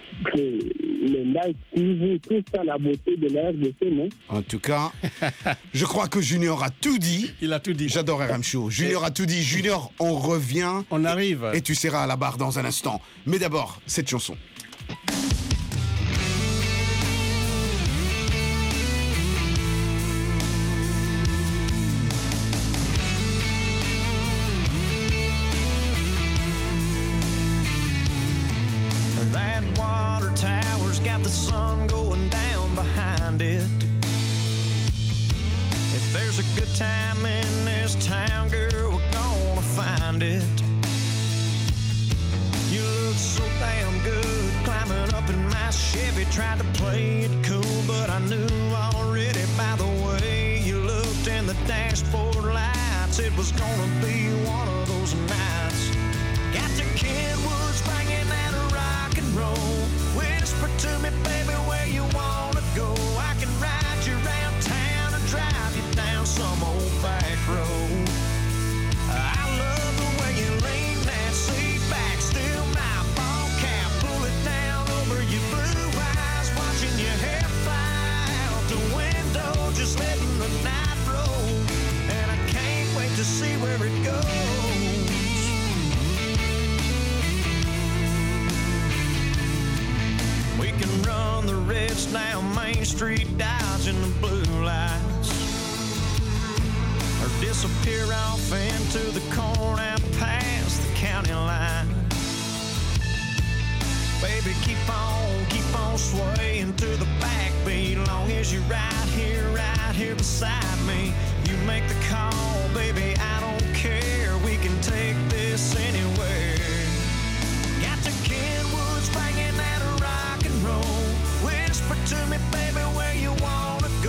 le lac Kivu, tout ça, la beauté de la RDC, non? En tout cas, je crois que Junior a tout dit. Il a tout dit. J'adore RM Show. Junior a tout dit. Junior, on revient. On arrive. Et tu seras à la barre dans un instant. Mais d'abord, cette chanson. The sun going down behind it. If there's a good time in this town, girl, we're gonna find it. You look so damn good climbing up in my Chevy. Tried to play it cool, but I knew already by the way you looked in the dashboard lights, it was gonna be one of those nights. Got the Kenwoods bringing that rock and roll. Whisper to me, baby, where you wanna go. I can ride you around town and drive you down some old back road. I love the way you lean that seat back, still my ball cap, pull it down over your blue eyes, watching your hair fly out the window, just letting the night roll. And I can't wait to see where it goes. We can run the reds down Main Street, dodging the blue lights, or disappear off into the corn out past the county line. Baby, keep on swaying to the backbeat, long as you're right here beside me. You make the call, baby, I don't care. We can take this anywhere. Got the Kenwoods bringing that rock and roll. Whisper to me, baby, where you wanna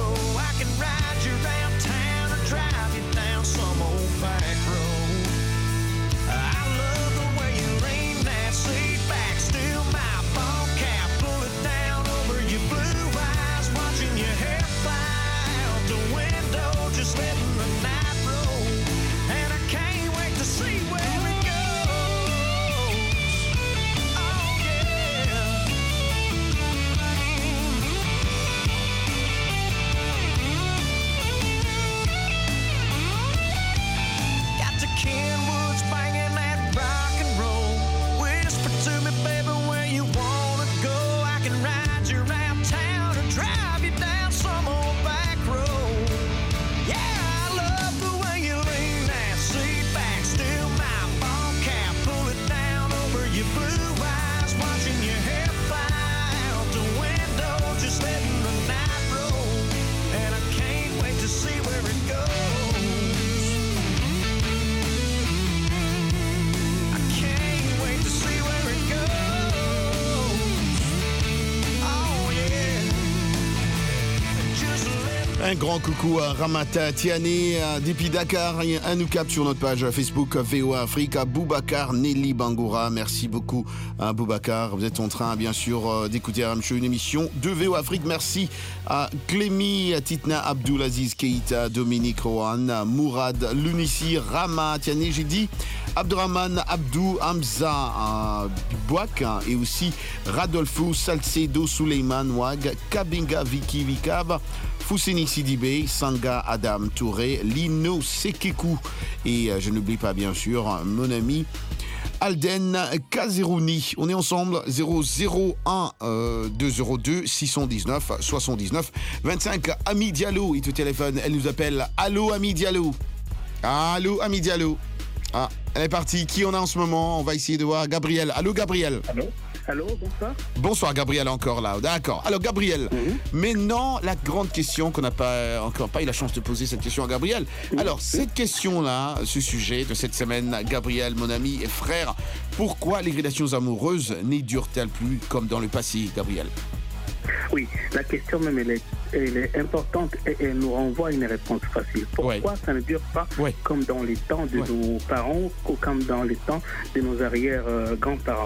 Un grand coucou à Ramata Tiané depuis Dakar. Un nous capte sur notre page Facebook VOA Afrique. À Boubacar Nelly Bangoura. Merci beaucoup à Boubacar. Vous êtes en train, bien sûr, d'écouter RM Show, une émission de VOA Afrique. Merci à Clémy, Titna, Abdulaziz Keïta, Dominique Rohan, Mourad Lunissi, Rama Tiané, j'ai dit, Abdurrahman, Abdou, Hamza Bouak et aussi Radolfo Salcedo, Suleiman Wag, Kabinga Viki Vikab, Fousseni Sidibé, Sanga Adam Touré, Lino Sekekou et je n'oublie pas bien sûr mon ami Alden Kazerouni. On est ensemble 001 202 619 79 25. Ami Diallo est au téléphone, elle nous appelle. Allô Ami Diallo. Allô Ami Diallo. Ah, elle est partie. Qui on a en ce moment? On va essayer de voir Gabriel. Allô Gabriel. Allô. Allô, bonsoir. Bonsoir Gabriel, encore là. D'accord. Alors Gabriel, maintenant la grande question qu'on n'a pas encore pas eu la chance de poser cette question à Gabriel. Alors cette question-là, ce sujet de cette semaine, Gabriel, mon ami et frère, pourquoi les relations amoureuses n'y durent-elles plus comme dans le passé, Gabriel? Oui, la question même elle est importante et elle nous renvoie à une réponse facile. Pourquoi ça ne dure pas comme dans les temps de nos parents ou comme dans les temps de nos arrière-grands-parents?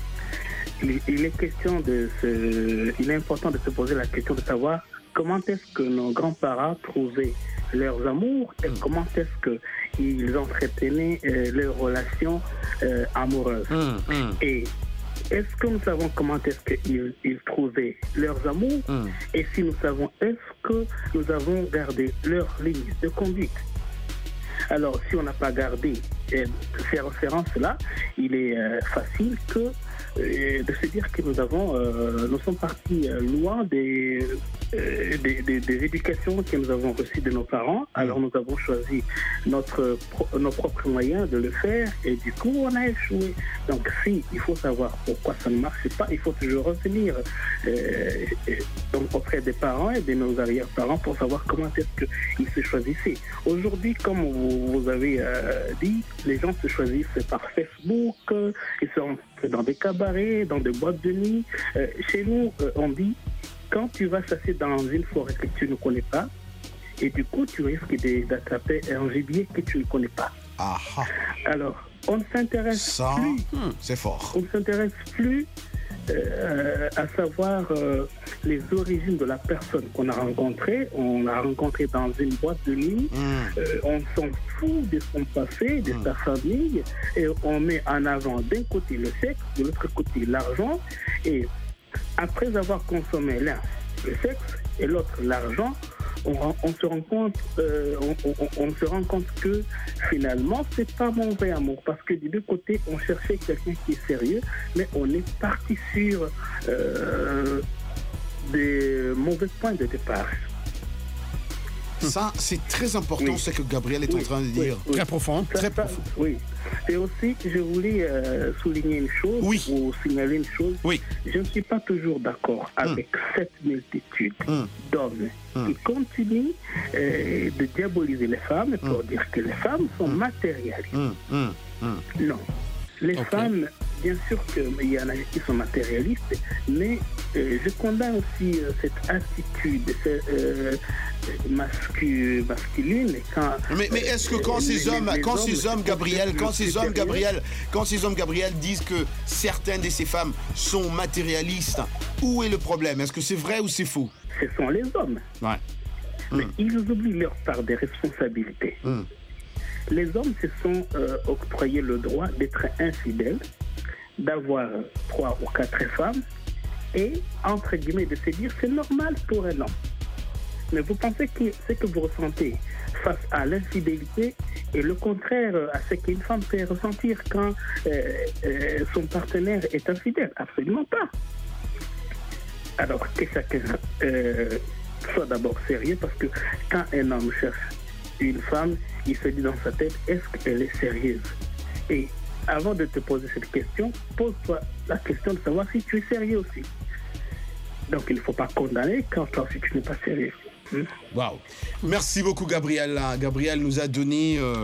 Il est important de se poser la question de savoir comment est-ce que nos grands-parents trouvaient leurs amours et comment est-ce qu'ils entretenaient leurs relations amoureuses. Et est-ce que nous savons comment est-ce qu'ils trouvaient leurs amours et si nous savons est-ce que nous avons gardé leurs lignes de conduite? Alors, si on n'a pas gardé ces références-là, il est facile de se dire que nous sommes partis loin des éducations que nous avons reçues de nos parents. Alors, nous avons choisi nos propres moyens de le faire et du coup, on a échoué. Donc, il faut savoir pourquoi ça ne marche pas, il faut toujours revenir auprès des parents et de nos arrière-parents pour savoir comment est-ce qu'ils se choisissaient. Aujourd'hui, comme vous avez dit, les gens se choisissent par Facebook, ils se rentrent dans des cabarets, dans des boîtes de nuit. Chez nous, on dit, quand tu vas chasser dans une forêt que tu ne connais pas, et du coup, tu risques d'attraper un gibier que tu ne connais pas. Alors, on ne s'intéresse plus. C'est fort. On ne s'intéresse plus à savoir les origines de la personne qu'on a rencontrée. On l'a rencontrée dans une boîte de nuit. On s'en fout de son passé, de sa famille, et on met en avant d'un côté le sexe, de l'autre côté l'argent. Et après avoir consommé l'un le sexe et l'autre l'argent, on se rend compte que finalement c'est pas mon vrai amour, parce que du deux côtés on cherchait quelqu'un qui est sérieux, mais on est parti sur des mauvais points de départ. Ça, c'est très important, ce que Gabriel est en train de dire. Très profond. Très profond. Oui. Et aussi, je voulais souligner une chose, ou signaler une chose. Je ne suis pas toujours d'accord avec cette multitude d'hommes qui continuent de diaboliser les femmes pour dire que les femmes sont matérialistes. Non. Les femmes, bien sûr qu'il y en a qui sont matérialistes, mais je condamne aussi cette attitude masculine. Mais est-ce que quand ces hommes, Gabriel, disent que certaines de ces femmes sont matérialistes, où est le problème? Est-ce que c'est vrai ou c'est faux? Ce sont les hommes. Mais ils oublient leur part des responsabilités. Les hommes se sont octroyés le droit d'être infidèles, d'avoir 3 ou 4 femmes et, entre guillemets, de se dire c'est normal pour un homme. Mais vous pensez que ce que vous ressentez face à l'infidélité est le contraire à ce qu'une femme peut ressentir quand son partenaire est infidèle? Absolument pas. Alors que chacun soit d'abord sérieux, parce que quand un homme cherche une femme, il se dit dans sa tête, est-ce qu'elle est sérieuse? Et avant de te poser cette question, pose-toi la question de savoir si tu es sérieux aussi. Donc il ne faut pas condamner quand toi aussi tu n'es pas sérieux. Waouh. Merci beaucoup Gabriel. Gabriel nous a donné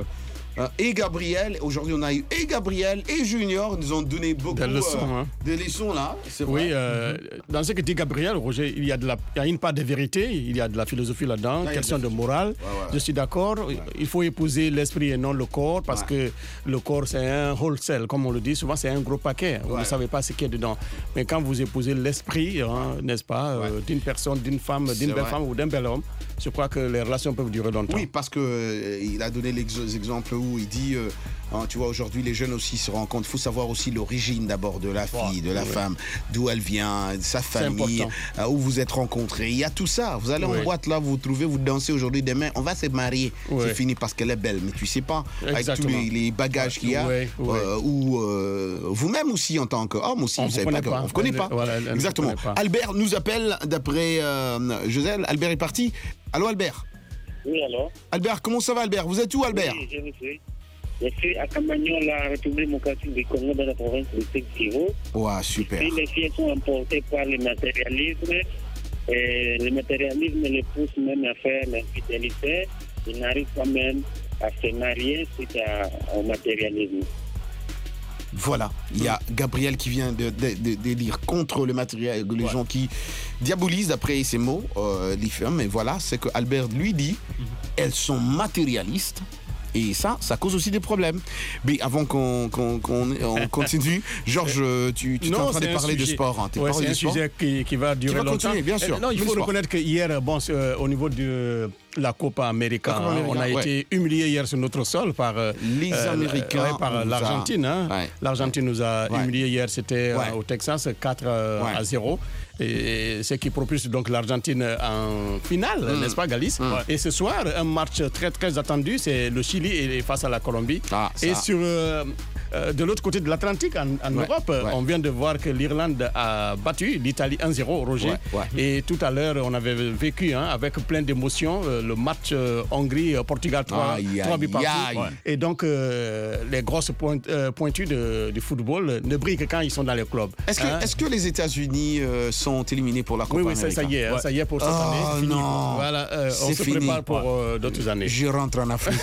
et Gabriel. Aujourd'hui, on a eu et Gabriel et Junior. Ils nous ont donné beaucoup de leçons là. C'est vrai. Oui, dans ce que dit Gabriel, Roger, il y a une part de vérité, il y a de la philosophie là-dedans, question de morale. Je suis d'accord. Il faut épouser l'esprit et non le corps, parce que le corps, c'est un wholesale, comme on le dit. Souvent, c'est un gros paquet. Vous ne savez pas ce qu'il y a dedans. Mais quand vous épousez l'esprit, n'est-ce pas, d'une personne, d'une femme, d'une belle femme ou d'un bel homme, je crois que les relations peuvent durer longtemps. Oui, parce qu'il a donné l'exemple où il dit, tu vois, aujourd'hui, les jeunes aussi se rendent compte. Il faut savoir aussi l'origine d'abord de la fille, de la femme, d'où elle vient, sa famille, où vous êtes rencontrés. Il y a tout ça. Vous allez en boîte là, vous trouvez, vous dansez aujourd'hui, demain, on va se marier. C'est fini parce qu'elle est belle. Mais tu sais pas, avec tous les bagages qu'il y a, ou vous-même aussi en tant qu'homme aussi, on ne connaît pas. Exactement. Albert nous appelle d'après José. Albert est parti. Allô Albert? Oui, allô. Albert, comment ça va Albert? Vous êtes où Albert? Oui, je suis à Camagnon, la République démocratique du Congo, dans la province de Sud-Kivu. Ouais, super. Et les filles sont emportées par le matérialisme. Et le matérialisme les pousse même à faire l'infidélité. Ils n'arrivent pas même à se marier suite au matérialisme. Voilà, il y a Gabriel qui vient de lire contre le matériel, les gens qui diabolisent, d'après ces mots, les femmes. Mais voilà, c'est que Albert lui dit, elles sont matérialistes. Et ça cause aussi des problèmes. Mais avant qu'on continue, Georges, tu es en train de parler de sport. C'est un sujet qui va durer longtemps. Continuer, bien sûr. Non, il faut reconnaître que hier, au niveau de la Copa América, on a été humilié hier sur notre sol par les Américains, par l'Argentine. L'Argentine nous a humilié hier, c'était au Texas, 4-0. Et ce qui propulse donc l'Argentine en finale, n'est-ce pas Galice? Et ce soir, un match très très attendu, c'est le Chili face à la Colombie. Et sur de l'autre côté de l'Atlantique, en Europe, on vient de voir que l'Irlande a battu l'Italie 1-0, Roger. Et tout à l'heure, on avait vécu avec plein d'émotions le match Hongrie-Portugal 3 buts partout. Et donc, les grosses pointues du football ne brillent que quand ils sont dans les clubs. Est-ce que les États-Unis sont éliminés pour la Copa América? Oui, ça y est pour cette année. Fini. Non. Voilà, on se prépare pour d'autres années. Je rentre en Afrique.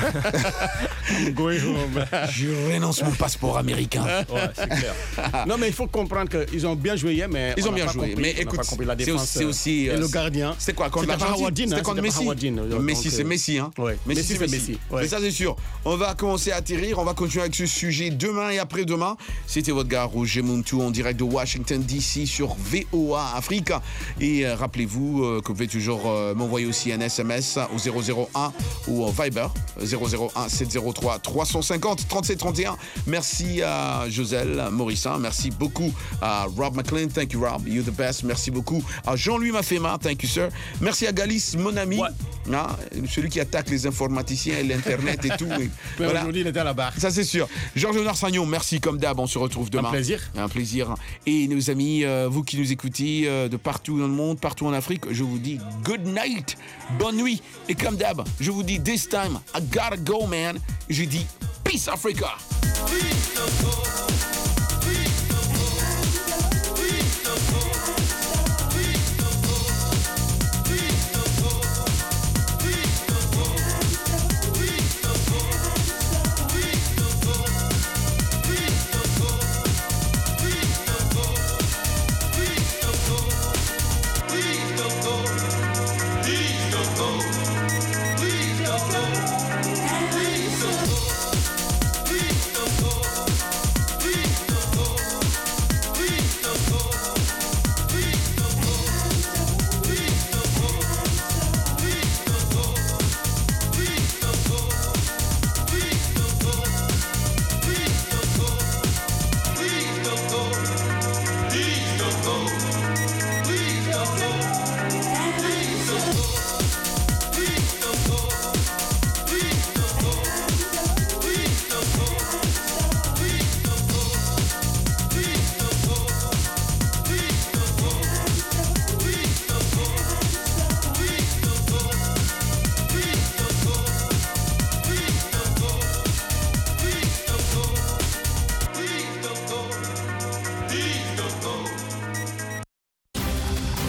Je renonce mon passeport américain. C'est clair. Non, mais il faut comprendre qu'ils ont bien joué hier, mais ils ont bien joué. Mais écoute, c'est aussi et le gardien. C'est quoi contre l'Argentine? C'était contre Messi. Messi, c'est Messi, hein. Messi, c'est Messi. Mais ça, c'est sûr. On va commencer à atterrir. On va continuer avec ce sujet demain et après-demain. C'était votre gars Roger Muntu en direct de Washington DC sur VOA Africa. Et rappelez-vous que vous pouvez toujours m'envoyer aussi un SMS au 001 ou au Viber 001 703 350 37 31. Merci à Joselle Morissin. Merci beaucoup à Rob McLean. Thank you, Rob. You're the best. Merci beaucoup à Jean-Louis Mafema. Thank you, sir. Merci à Galice, mon ami. Celui qui attaque les informaticiens et l'Internet et tout. Voilà. Aujourd'hui, il était à la barre. Ça, c'est sûr. Georges Honoré-Sagnon, merci comme d'hab. On se retrouve demain. Un plaisir. Et nos amis, vous qui nous écoutez de partout dans le monde, partout en Afrique, je vous dis good night, bonne nuit. Et comme d'hab, je vous dis this time, I gotta go, man. Je dis peace, Africa. Peace,